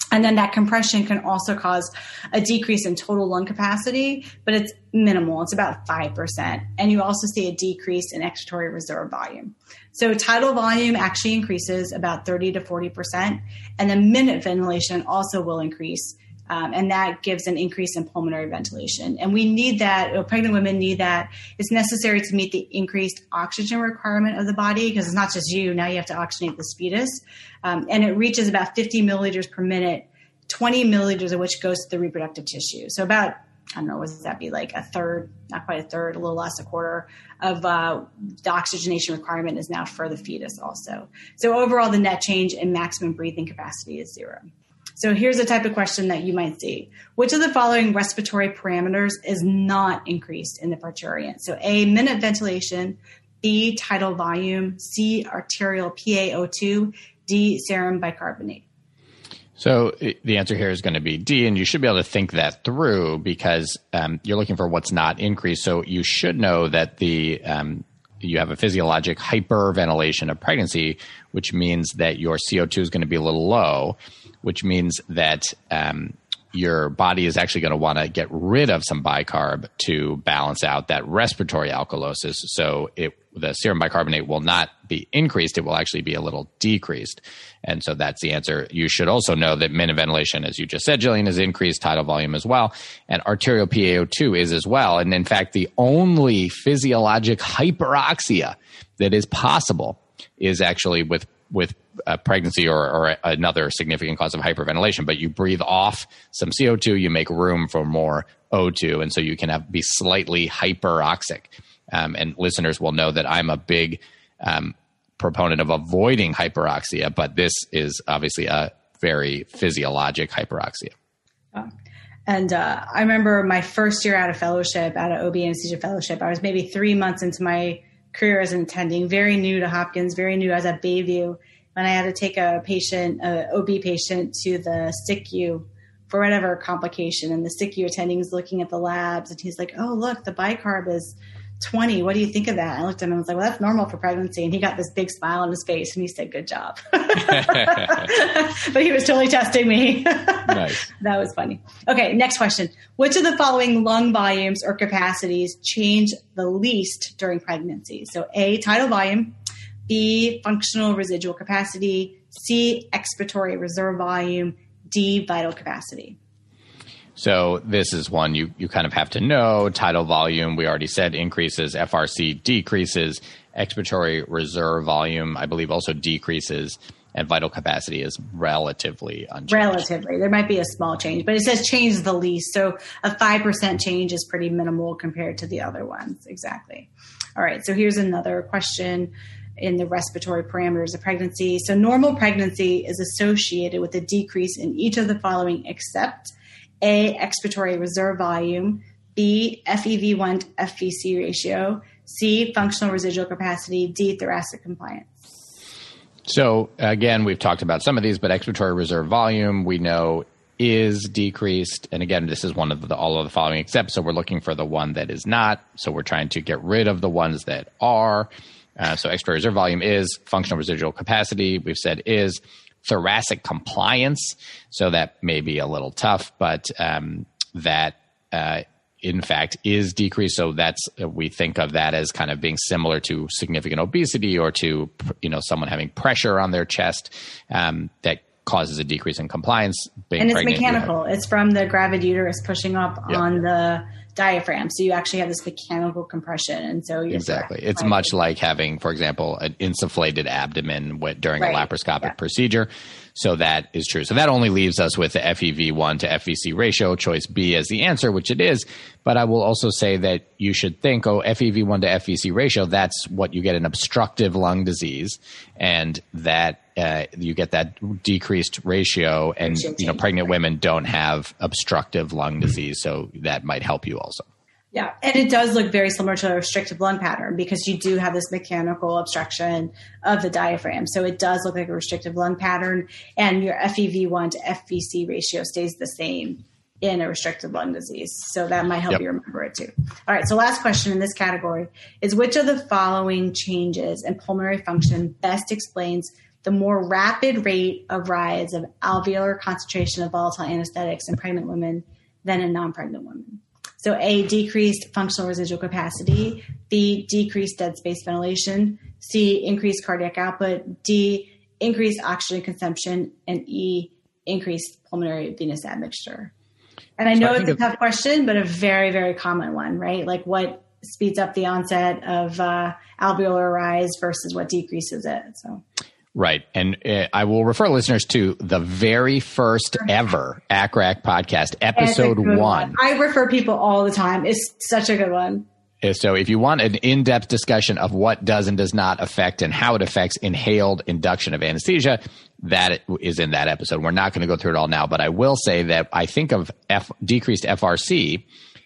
And then that compression can also cause a decrease in total lung capacity, but it's minimal. It's about 5%. And you also see a decrease in expiratory reserve volume. So tidal volume actually increases about 30 to 40%. And then minute ventilation also will increase. And that gives an increase in pulmonary ventilation. And we need that. Pregnant women need that. It's necessary to meet the increased oxygen requirement of the body, because it's not just you. Now you have to oxygenate the fetus. And it reaches about 50 milliliters per minute, 20 milliliters of which goes to the reproductive tissue. So about, I don't know, what does that be, like a third, not quite a third, a little less, a quarter of the oxygenation requirement is now for the fetus also. So overall, the net change in maximum breathing capacity is 0. So here's a type of question that you might see. Which of the following respiratory parameters is not increased in the parturient? So A, minute ventilation, B, tidal volume, C, arterial PaO2, D, serum bicarbonate. So the answer here is going to be D, and you should be able to think that through because you're looking for what's not increased. So you should know that you have a physiologic hyperventilation of pregnancy, which means that your CO2 is going to be a little low, which means that your body is actually going to want to get rid of some bicarb to balance out that respiratory alkalosis. So the serum bicarbonate will not be increased. It will actually be a little decreased. And so that's the answer. You should also know that minute ventilation, as you just said, Jillian, is increased, tidal volume as well, and arterial PaO2 is as well. And in fact, the only physiologic hyperoxia that is possible is actually with pregnancy or another significant cause of hyperventilation. But you breathe off some CO2, you make room for more O2, and so you can be slightly hyperoxic. And listeners will know that I'm a big proponent of avoiding hyperoxia, but this is obviously a very physiologic hyperoxia. And I remember my first year out of fellowship, out of OB anesthesia fellowship, I was maybe 3 months into my career as an attending, very new to Hopkins, very new as at Bayview. And I had to take a OB patient to the SICU for whatever complication. And the SICU attending is looking at the labs and he's like, "Oh, look, the bicarb is 20. What do you think of that?" I looked at him and I was like, "Well, that's normal for pregnancy." And he got this big smile on his face and he said, "Good job." But he was totally testing me. Nice. That was funny. Okay, next question. Which of the following lung volumes or capacities change the least during pregnancy? So A, tidal volume, B, functional residual capacity, C, expiratory reserve volume, D, vital capacity. So this is one you kind of have to know. Tidal volume, we already said, increases. FRC decreases. Expiratory reserve volume, I believe, also decreases. And vital capacity is relatively unchanged. Relatively. There might be a small change, but it says change the least. So a 5% change is pretty minimal compared to the other ones. Exactly. All right. So here's another question in the respiratory parameters of pregnancy. So normal pregnancy is associated with a decrease in each of the following except A, expiratory reserve volume, B, FEV1 to FVC ratio, C, functional residual capacity, D, thoracic compliance. So again, we've talked about some of these, but expiratory reserve volume we know is decreased. And again, this is one of all of the following except. So we're looking for the one that is not. So we're trying to get rid of the ones that are. So expiratory reserve volume is. Functional residual capacity, we've said, is. Thoracic compliance, so that may be a little tough, but that in fact is decreased. So that's we think of that as kind of being similar to significant obesity or to someone having pressure on their chest that causes a decrease in compliance. And it's mechanical. It's from the gravid uterus pushing up on the diaphragm. So you actually have this mechanical compression. And so you're exactly. It's much like having, for example, an insufflated abdomen during a laparoscopic procedure. So that is true. So that only leaves us with the FEV1 to FVC ratio, choice B as the answer, which it is. But I will also say that you should think, FEV1 to FVC ratio, that's what you get in obstructive lung disease. And that you get that decreased ratio. And, pregnant women don't have obstructive lung disease. So that might help you also. Yeah. And it does look very similar to a restrictive lung pattern because you do have this mechanical obstruction of the diaphragm. So it does look like a restrictive lung pattern, and your FEV1 to FVC ratio stays the same in a restrictive lung disease. So that might help you remember it too. All right. So last question in this category is which of the following changes in pulmonary function best explains the more rapid rate of rise of alveolar concentration of volatile anesthetics in pregnant women than in non-pregnant women. So A, decreased functional residual capacity, B, decreased dead space ventilation, C, increased cardiac output, D, increased oxygen consumption, and E, increased pulmonary venous admixture. And I know it's a tough question, but a very, very common one, right? Like what speeds up the onset of alveolar rise versus what decreases it. So. Right. And I will refer listeners to the very first ever ACRAC podcast, episode 1. I refer people all the time. It's such a good one. So if you want an in-depth discussion of what does and does not affect and how it affects inhaled induction of anesthesia, that is in that episode. We're not going to go through it all now, but I will say that I think of decreased FRC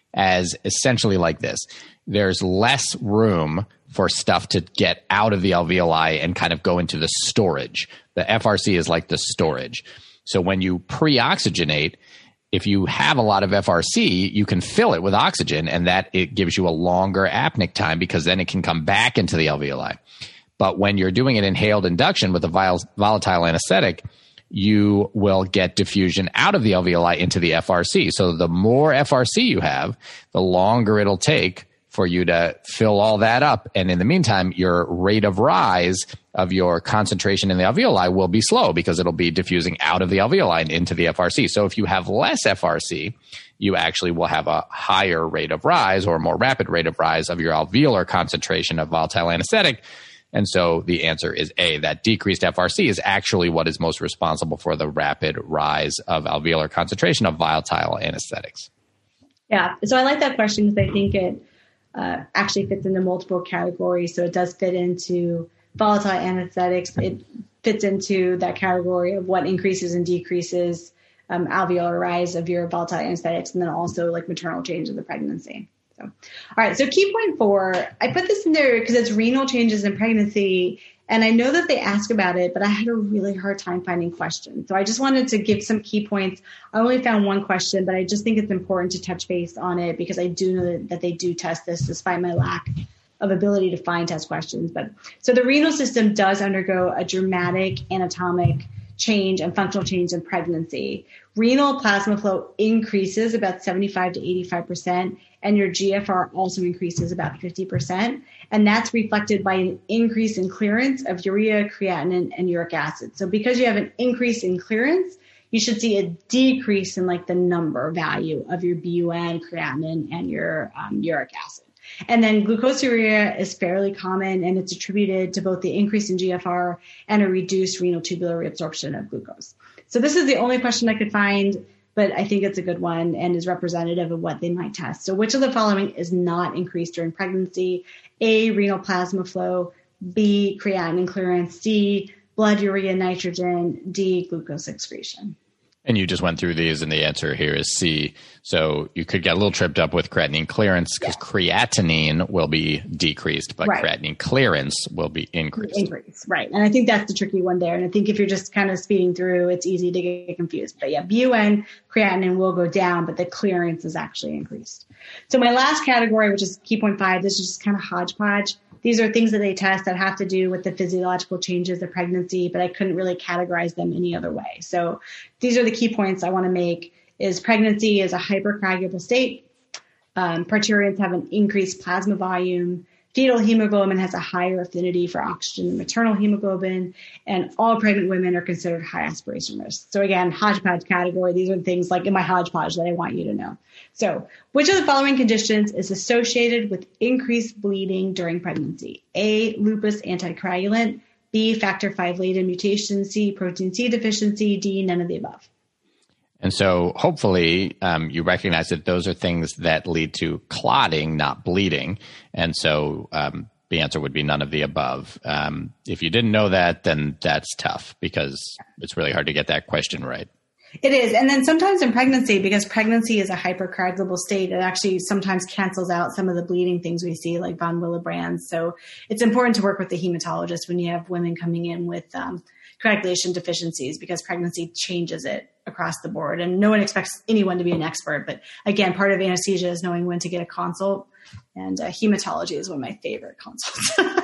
as essentially like this. There's less room for stuff to get out of the alveoli and kind of go into the storage. The FRC is like the storage. So when you pre-oxygenate, if you have a lot of FRC, you can fill it with oxygen, and that it gives you a longer apneic time because then it can come back into the alveoli. But when you're doing an inhaled induction with a volatile anesthetic, you will get diffusion out of the alveoli into the FRC. So the more FRC you have, the longer it'll take for you to fill all that up. And in the meantime, your rate of rise of your concentration in the alveoli will be slow because it'll be diffusing out of the alveoli and into the FRC. So if you have less FRC, you actually will have a higher rate of rise or a more rapid rate of rise of your alveolar concentration of volatile anesthetic. And so the answer is A, that decreased FRC is actually what is most responsible for the rapid rise of alveolar concentration of volatile anesthetics. Yeah. So I like that question because I think it actually fits into multiple categories. So it does fit into volatile anesthetics. It fits into that category of what increases and decreases alveolar rise of your volatile anesthetics, and then also like maternal change of the pregnancy. So, all right. So key point 4, I put this in there because it's renal changes in pregnancy. And I know that they ask about it, but I had a really hard time finding questions. So I just wanted to give some key points. I only found one question, but I just think it's important to touch base on it because I do know that they do test this despite my lack of ability to find test questions. But so the renal system does undergo a dramatic anatomic change and functional change in pregnancy. Renal plasma flow increases about 75 to 85%, and your GFR also increases about 50%. And that's reflected by an increase in clearance of urea, creatinine, and uric acid. So because you have an increase in clearance, you should see a decrease in like the number value of your BUN, creatinine, and your uric acid. And then glucosuria is fairly common, and it's attributed to both the increase in GFR and a reduced renal tubular reabsorption of glucose. So this is the only question I could find, but I think it's a good one and is representative of what they might test. So which of the following is not increased during pregnancy? A, renal plasma flow, B, creatinine clearance, C, blood urea nitrogen, D, glucose excretion. And you just went through these, and the answer here is C. So you could get a little tripped up with creatinine clearance because creatinine will be decreased, but creatinine clearance will be increased. Right. And I think that's the tricky one there. And I think if you're just kind of speeding through, it's easy to get confused. But yeah, BUN, creatinine will go down, but the clearance is actually increased. So my last category, which is key point 5, this is just kind of hodgepodge. These are things that they test that have to do with the physiological changes of pregnancy, but I couldn't really categorize them any other way. So these are the key points I want to make is pregnancy is a hypercoagulable state. Parturients have an increased plasma volume. Fetal hemoglobin has a higher affinity for oxygen than maternal hemoglobin, and all pregnant women are considered high aspiration risk. So again, hodgepodge category, these are things like in my hodgepodge that I want you to know. So which of the following conditions is associated with increased bleeding during pregnancy? A, lupus anticoagulant, B, factor V Leiden mutation, C, protein C deficiency, D, none of the above. And so hopefully you recognize that those are things that lead to clotting, not bleeding. And so the answer would be none of the above. If you didn't know that, then that's tough because it's really hard to get that question right. It is. And then sometimes in pregnancy, because pregnancy is a hypercoagulable state, it actually sometimes cancels out some of the bleeding things we see like von Willebrand's. So it's important to work with the hematologist when you have women coming in with coagulation deficiencies because pregnancy changes it across the board. And no one expects anyone to be an expert. But again, part of anesthesia is knowing when to get a consult. And hematology is one of my favorite consults.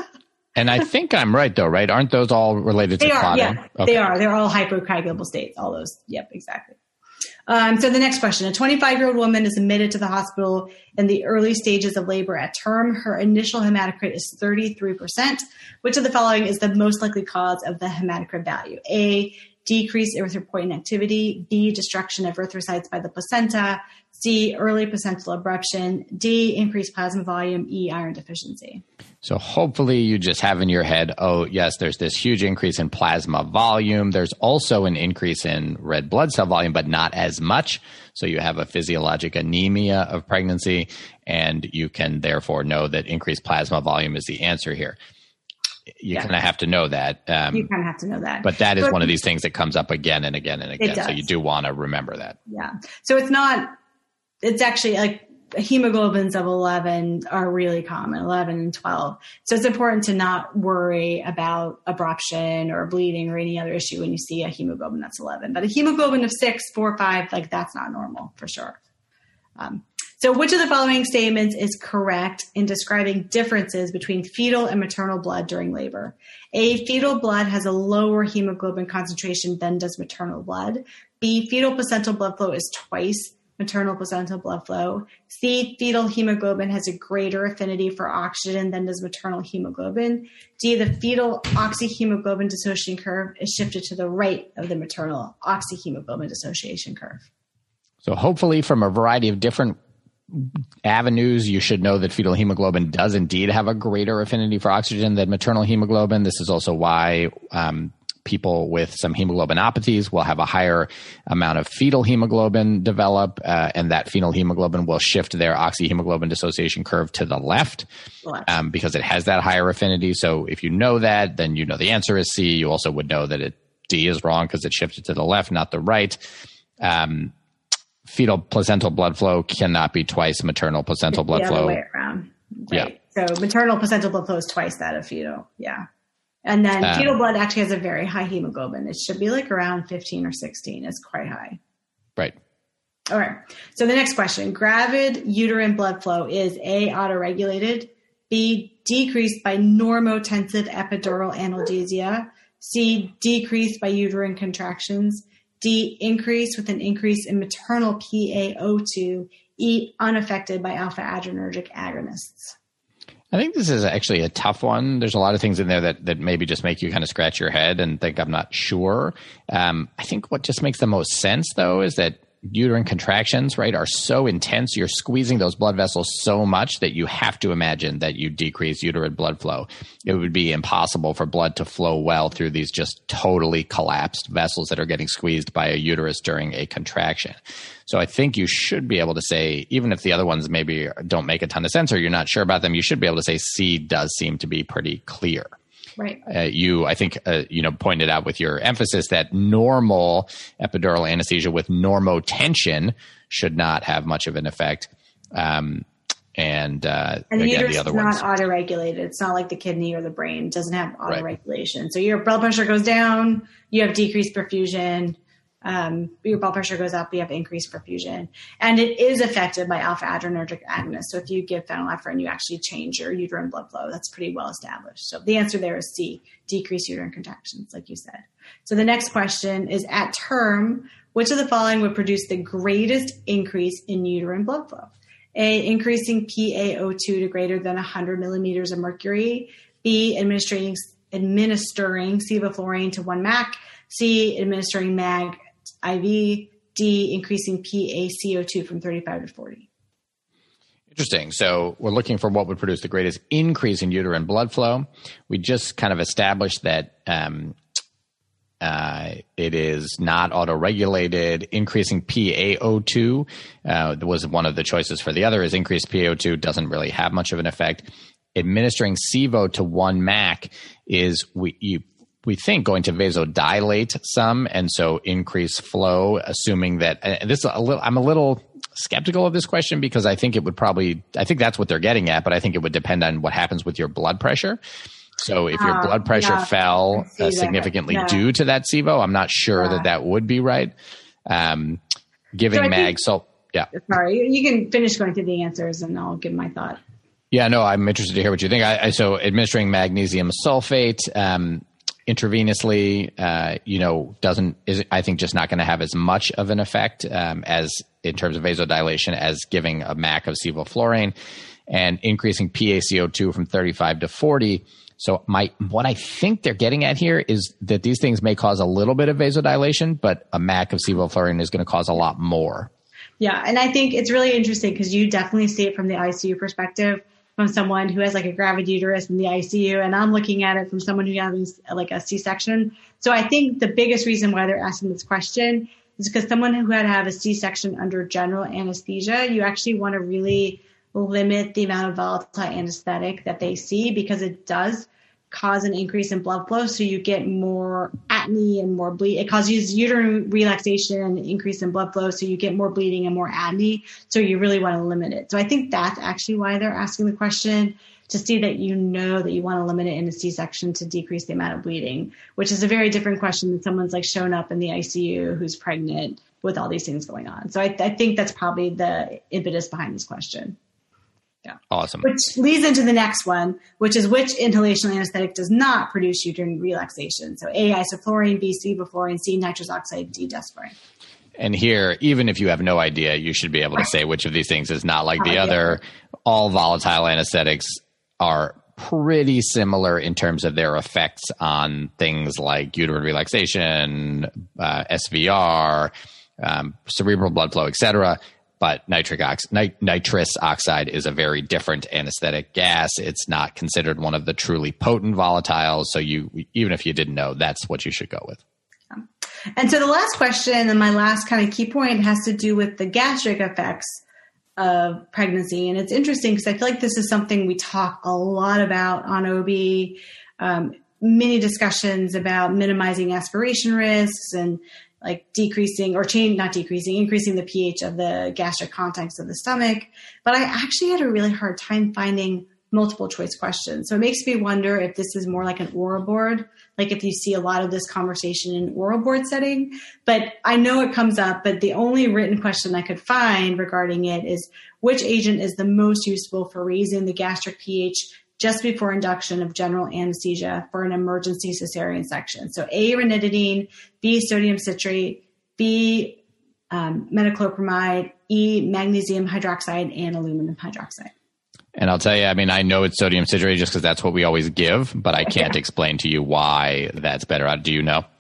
And I think I'm right, though, right? Aren't those all related to clotting? Yeah, okay. They are. They're all hypercoagulable states, all those. Yep, exactly. So the next question, a 25-year-old woman is admitted to the hospital in the early stages of labor at term. Her initial hematocrit is 33%. Which of the following is the most likely cause of the hematocrit value? A, decreased erythropoietin activity. B, destruction of erythrocytes by the placenta. C, early placental abruption. D, increased plasma volume. E, iron deficiency. So hopefully you just have in your head, oh, yes, there's this huge increase in plasma volume. There's also an increase in red blood cell volume, but not as much. So you have a physiologic anemia of pregnancy, and you can therefore know that increased plasma volume is the answer here. You kind of have to know that. You kind of have to know that. But that is one of these things that comes up again and again and again. So you do want to remember that. Yeah. So it's actually like hemoglobins of 11 are really common, 11 and 12. So it's important to not worry about abruption or bleeding or any other issue when you see a hemoglobin that's 11. But a hemoglobin of 6, 4, 5, like that's not normal for sure. So which of the following statements is correct in describing differences between fetal and maternal blood during labor? A, fetal blood has a lower hemoglobin concentration than does maternal blood. B, fetal placental blood flow is twice maternal placental blood flow. C, fetal hemoglobin has a greater affinity for oxygen than does maternal hemoglobin. D, the fetal oxyhemoglobin dissociation curve is shifted to the right of the maternal oxyhemoglobin dissociation curve. So hopefully from a variety of different avenues, you should know that fetal hemoglobin does indeed have a greater affinity for oxygen than maternal hemoglobin. This is also why people with some hemoglobinopathies will have a higher amount of fetal hemoglobin develop, and that fetal hemoglobin will shift their oxyhemoglobin dissociation curve to the left because it has that higher affinity. So if you know that, then you know the answer is C. You also would know that D is wrong because it shifted to the left, not the right. Fetal placental blood flow cannot be twice maternal placental blood flow. The other way around. Right. Yeah. So maternal placental blood flow is twice that of fetal. Yeah. And then fetal blood actually has a very high hemoglobin. It should be like around 15 or 16. It's quite high. Right. All right. So the next question, gravid uterine blood flow is A, autoregulated, B, decreased by normotensive epidural analgesia, C, decreased by uterine contractions, D, increase with an increase in maternal PaO2, E, unaffected by alpha adrenergic agonists. I think this is actually a tough one. There's a lot of things in there that maybe just make you kind of scratch your head and think I'm not sure. I think what just makes the most sense, though, is that uterine contractions, right, are so intense. You're squeezing those blood vessels so much that you have to imagine that you decrease uterine blood flow. It would be impossible for blood to flow well through these just totally collapsed vessels that are getting squeezed by a uterus during a contraction. So I think you should be able to say, even if the other ones maybe don't make a ton of sense or you're not sure about them, you should be able to say C does seem to be pretty clear. Right. I think, pointed out with your emphasis that normal epidural anesthesia with normotension should not have much of an effect. And the again, uterus the other is ones. not autoregulated. It's not like the kidney or the brain. It doesn't have autoregulation. Right. So your blood pressure goes down, you have decreased perfusion. Your blood pressure goes up, you have increased perfusion. And it is affected by alpha adrenergic agonists. So if you give phenylephrine, you actually change your uterine blood flow. That's pretty well established. So the answer there is C, decreased uterine contractions, like you said. So the next question is, at term, which of the following would produce the greatest increase in uterine blood flow? A, increasing PaO2 to greater than 100 millimeters of mercury. B, administering sevoflurane to 1 MAC. C, administering MAG IV. D, increasing PaCO2 from 35 to 40. Interesting. So we're looking for what would produce the greatest increase in uterine blood flow. We just kind of established that it is not autoregulated. Increasing PaO2 was one of the choices for the other. Is increased PaO2 doesn't really have much of an effect. Administering Sevo to 1 MAC is we think going to vasodilate some, and so increase flow, assuming that I'm a little skeptical of this question because I think that's what they're getting at, but I think it would depend on what happens with your blood pressure. So if your blood pressure fell significantly due to that SIVO, I'm not sure that would be right. Giving MAG, yeah. Sorry, you can finish going through the answers and I'll give my thought. Yeah, no, I'm interested to hear what you think. So administering magnesium sulfate intravenously, is I think just not going to have as much of an effect as in terms of vasodilation as giving a MAC of sevoflurane, and increasing PaCO2 from 35 to 40. So what I think they're getting at here is that these things may cause a little bit of vasodilation, but a MAC of sevoflurane is going to cause a lot more. Yeah, and I think it's really interesting because you definitely see it from the ICU perspective, from someone who has like a gravid uterus in the ICU, and I'm looking at it from someone who has like a C-section. So I think the biggest reason why they're asking this question is because someone who had to have a C-section under general anesthesia, you actually want to really limit the amount of volatile anesthetic that they see, because it does cause an increase in blood flow. So you get more atony and more bleed. It causes uterine relaxation and increase in blood flow. So you get more bleeding and more atony. So you really want to limit it. So I think that's actually why they're asking the question, to see that you know that you want to limit it in a C-section to decrease the amount of bleeding, which is a very different question than someone's like shown up in the ICU who's pregnant with all these things going on. So I think that's probably the impetus behind this question. Yeah. Awesome. Which leads into the next one, which is which inhalational anesthetic does not produce uterine relaxation. So A, isoflurane, B, sevoflurane, C, nitrous oxide, D, desflurane. And here, even if you have no idea, you should be able to say which of these things is not like the other. All volatile anesthetics are pretty similar in terms of their effects on things like uterine relaxation, SVR, cerebral blood flow, etc. But nitrous oxide is a very different anesthetic gas. It's not considered one of the truly potent volatiles. So even if you didn't know, that's what you should go with. And so the last question, and my last kind of key point, has to do with the gastric effects of pregnancy. And it's interesting because I feel like this is something we talk a lot about on OB, many discussions about minimizing aspiration risks and like increasing the pH of the gastric contents of the stomach. But I actually had a really hard time finding multiple choice questions. So it makes me wonder if this is more like an oral board, like if you see a lot of this conversation in oral board setting. But I know it comes up, but the only written question I could find regarding it is which agent is the most useful for raising the gastric pH just before induction of general anesthesia for an emergency cesarean section. So A, ranitidine, B, sodium citrate, B, metoclopramide, E, magnesium hydroxide, and aluminum hydroxide. And I'll tell you, I know it's sodium citrate just because that's what we always give, but I can't explain to you why that's better. Do you know?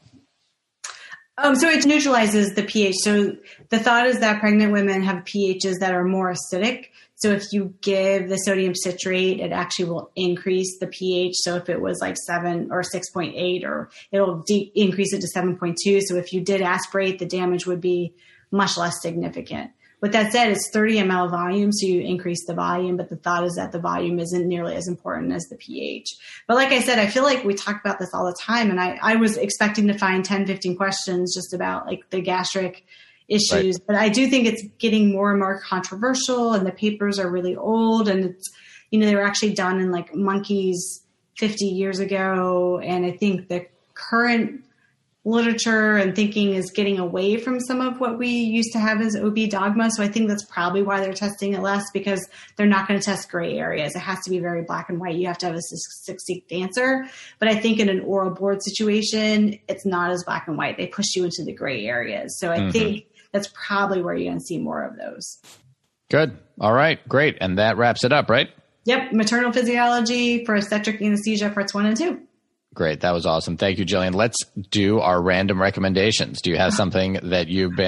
So it neutralizes the pH. So the thought is that pregnant women have pHs that are more acidic. So if you give the sodium citrate, it actually will increase the pH. So if it was like 7 or 6.8, or it'll increase it to 7.2. So if you did aspirate, the damage would be much less significant. With that said, it's 30 ml volume, so you increase the volume, but the thought is that the volume isn't nearly as important as the pH. But like I said, I feel like we talk about this all the time, and I was expecting to find 10, 15 questions just about like the gastric issues, right. But I do think it's getting more and more controversial, and the papers are really old, and it's, they were actually done in like monkeys 50 years ago, and I think the current literature and thinking is getting away from some of what we used to have as OB dogma. So I think that's probably why they're testing it less, because they're not going to test gray areas. It has to be very black and white. You have to have a succinct answer. But I think in an oral board situation, it's not as black and white. They push you into the gray areas. So I think that's probably where you're going to see more of those. Good. All right. Great. And that wraps it up, right? Yep. Maternal physiology for obstetric anesthesia parts 1 and 2. Great. That was awesome. Thank you, Jillian. Let's do our random recommendations. Do you have something that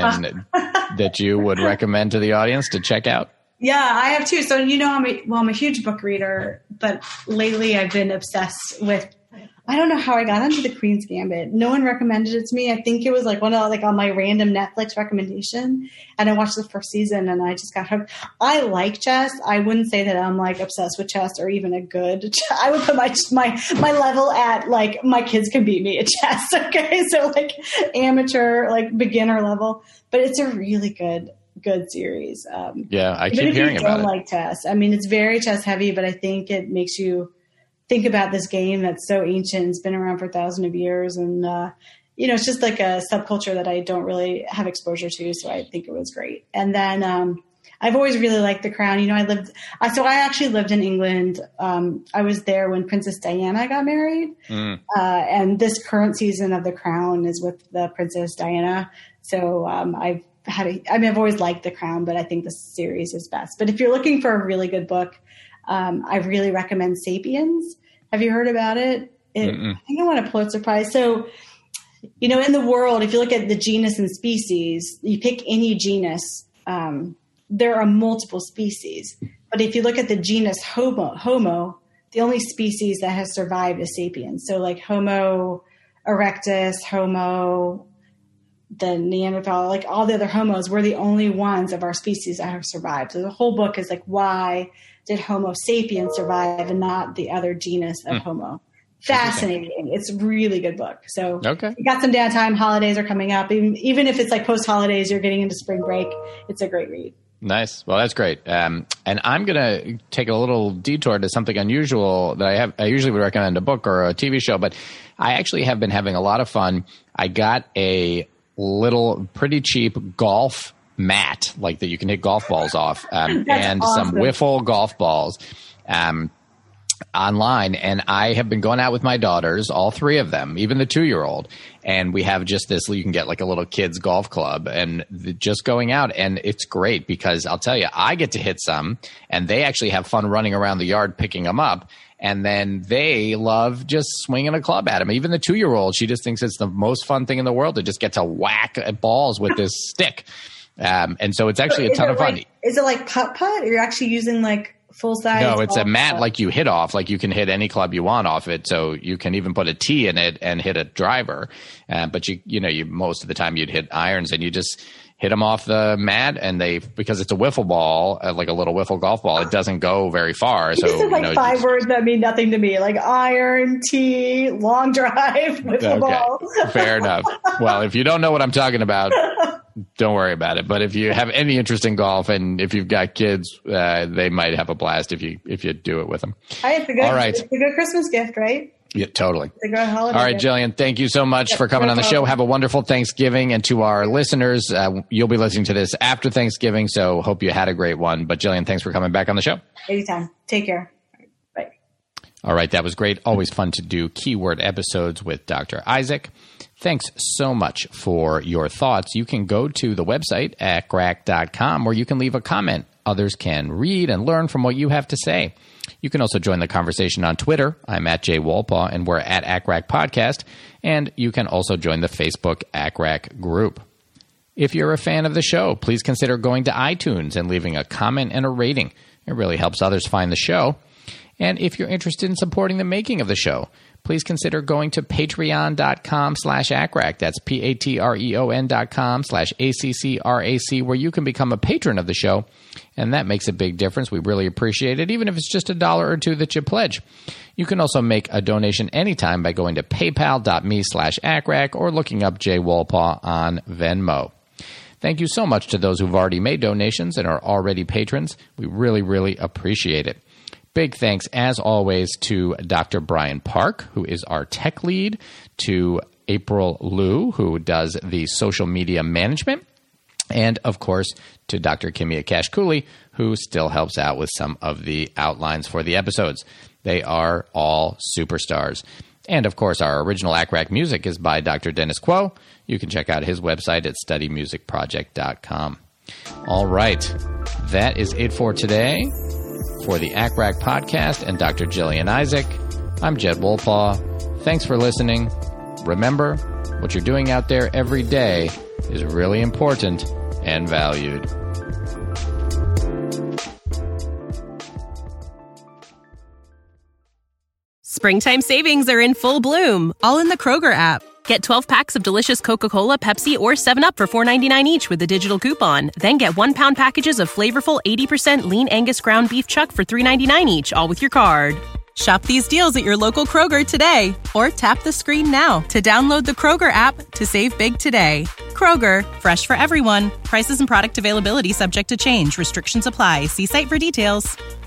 that you would recommend to the audience to check out? Yeah, I have too. So, I'm a huge book reader, but lately I've been obsessed with, I don't know how I got onto The Queen's Gambit. No one recommended it to me. I think it was like on my random Netflix recommendation, and I watched the first season and I just got hooked. I like chess. I wouldn't say that I'm like obsessed with chess or even a good. I would put my level at like my kids can beat me at chess. Okay, so like amateur, like beginner level, but it's a really good series. Yeah, I keep hearing about it. Even if you don't like chess, it's very chess heavy, but I think it makes you think about this game that's so ancient. It's been around for thousands of years. And, it's just like a subculture that I don't really have exposure to. So I think it was great. And then I've always really liked The Crown. You know, I actually lived in England. I was there when Princess Diana got married. And this current season of The Crown is with the Princess Diana. So I've always liked The Crown, but I think the series is best. But if you're looking for a really good book, I really recommend Sapiens. Have you heard about it? I think I won a Pulitzer Prize. So, you know, in the world, if you look at the genus and species, you pick any genus, there are multiple species. But if you look at the genus Homo, the only species that has survived is Sapiens. So like Homo erectus, Homo, the Neanderthal, like all the other Homos, we're the only ones of our species that have survived. So the whole book is like, why did Homo sapiens survive and not the other genus of Homo? Fascinating. It's a really good book. So you got some downtime. Holidays are coming up. Even if it's like post-holidays, you're getting into spring break. It's a great read. Nice. Well, that's great. And I'm going to take a little detour to something unusual that I usually would recommend a book or a TV show, but I actually have been having a lot of fun. I got a little pretty cheap golf mat, like that you can hit golf balls off, and awesome. Some wiffle golf balls online. And I have been going out with my daughters, all three of them, even the 2-year-old. And we have just this, you can get like a little kids golf club and just going out. And it's great because I'll tell you, I get to hit some and they actually have fun running around the yard picking them up. And then they love just swinging a club at him. Even the 2-year-old, she just thinks it's the most fun thing in the world to just get to whack at balls with this stick. And so it's actually a ton of fun. Is it like putt-putt? Or you're actually using like full size? No, it's a mat like you hit off. Like you can hit any club you want off it. So you can even put a tee in it and hit a driver. But you most of the time you'd hit irons and you just hit them off the mat, and because it's a wiffle ball, like a little wiffle golf ball, it doesn't go very far. So it's like 5 words that mean nothing to me, like iron, tee, long drive, wiffle ball. Fair enough. Well, if you don't know what I'm talking about, don't worry about it. But if you have any interest in golf and if you've got kids, they might have a blast if you do it with them. All right. It's a good Christmas gift, right? Yeah, totally. It's a good holiday. All right, Jillian, thank you so much for coming on the show. Have a wonderful Thanksgiving. And to our listeners, you'll be listening to this after Thanksgiving, so hope you had a great one. But Jillian, thanks for coming back on the show. Anytime. Take care. Bye. All right, that was great. Always fun to do keyword episodes with Dr. Isaac. Thanks so much for your thoughts. You can go to the website, acrac.com, where you can leave a comment. Others can read and learn from what you have to say. You can also join the conversation on Twitter. I'm at Jay Wolpaw, and we're at ACRAC Podcast. And you can also join the Facebook ACRAC group. If you're a fan of the show, please consider going to iTunes and leaving a comment and a rating. It really helps others find the show. And if you're interested in supporting the making of the show, please consider going to patreon.com/ACRAC. That's patreon.com/ACCRAC, where you can become a patron of the show. And that makes a big difference. We really appreciate it, even if it's just $1 or $2 that you pledge. You can also make a donation anytime by going to paypal.me/ACRAC or looking up Jay Wolpaw on Venmo. Thank you so much to those who've already made donations and are already patrons. We really, really appreciate it. Big thanks, as always, to Dr. Brian Park, who is our tech lead, to April Liu, who does the social media management, and, of course, to Dr. Kimia Kashkuli, who still helps out with some of the outlines for the episodes. They are all superstars. And, of course, our original ACRAC music is by Dr. Dennis Quo. You can check out his website at studymusicproject.com. All right. That is it for today. For the ACRAC Podcast and Dr. Jillian Isaac, I'm Jed Wolpaw. Thanks for listening. Remember, what you're doing out there every day is really important and valued. Springtime savings are in full bloom, all in the Kroger app. Get 12 packs of delicious Coca-Cola, Pepsi, or 7-Up for $4.99 each with a digital coupon. Then get 1-pound packages of flavorful 80% lean Angus ground beef chuck for $3.99 each, all with your card. Shop these deals at your local Kroger today, or tap the screen now to download the Kroger app to save big today. Kroger, fresh for everyone. Prices and product availability subject to change. Restrictions apply. See site for details.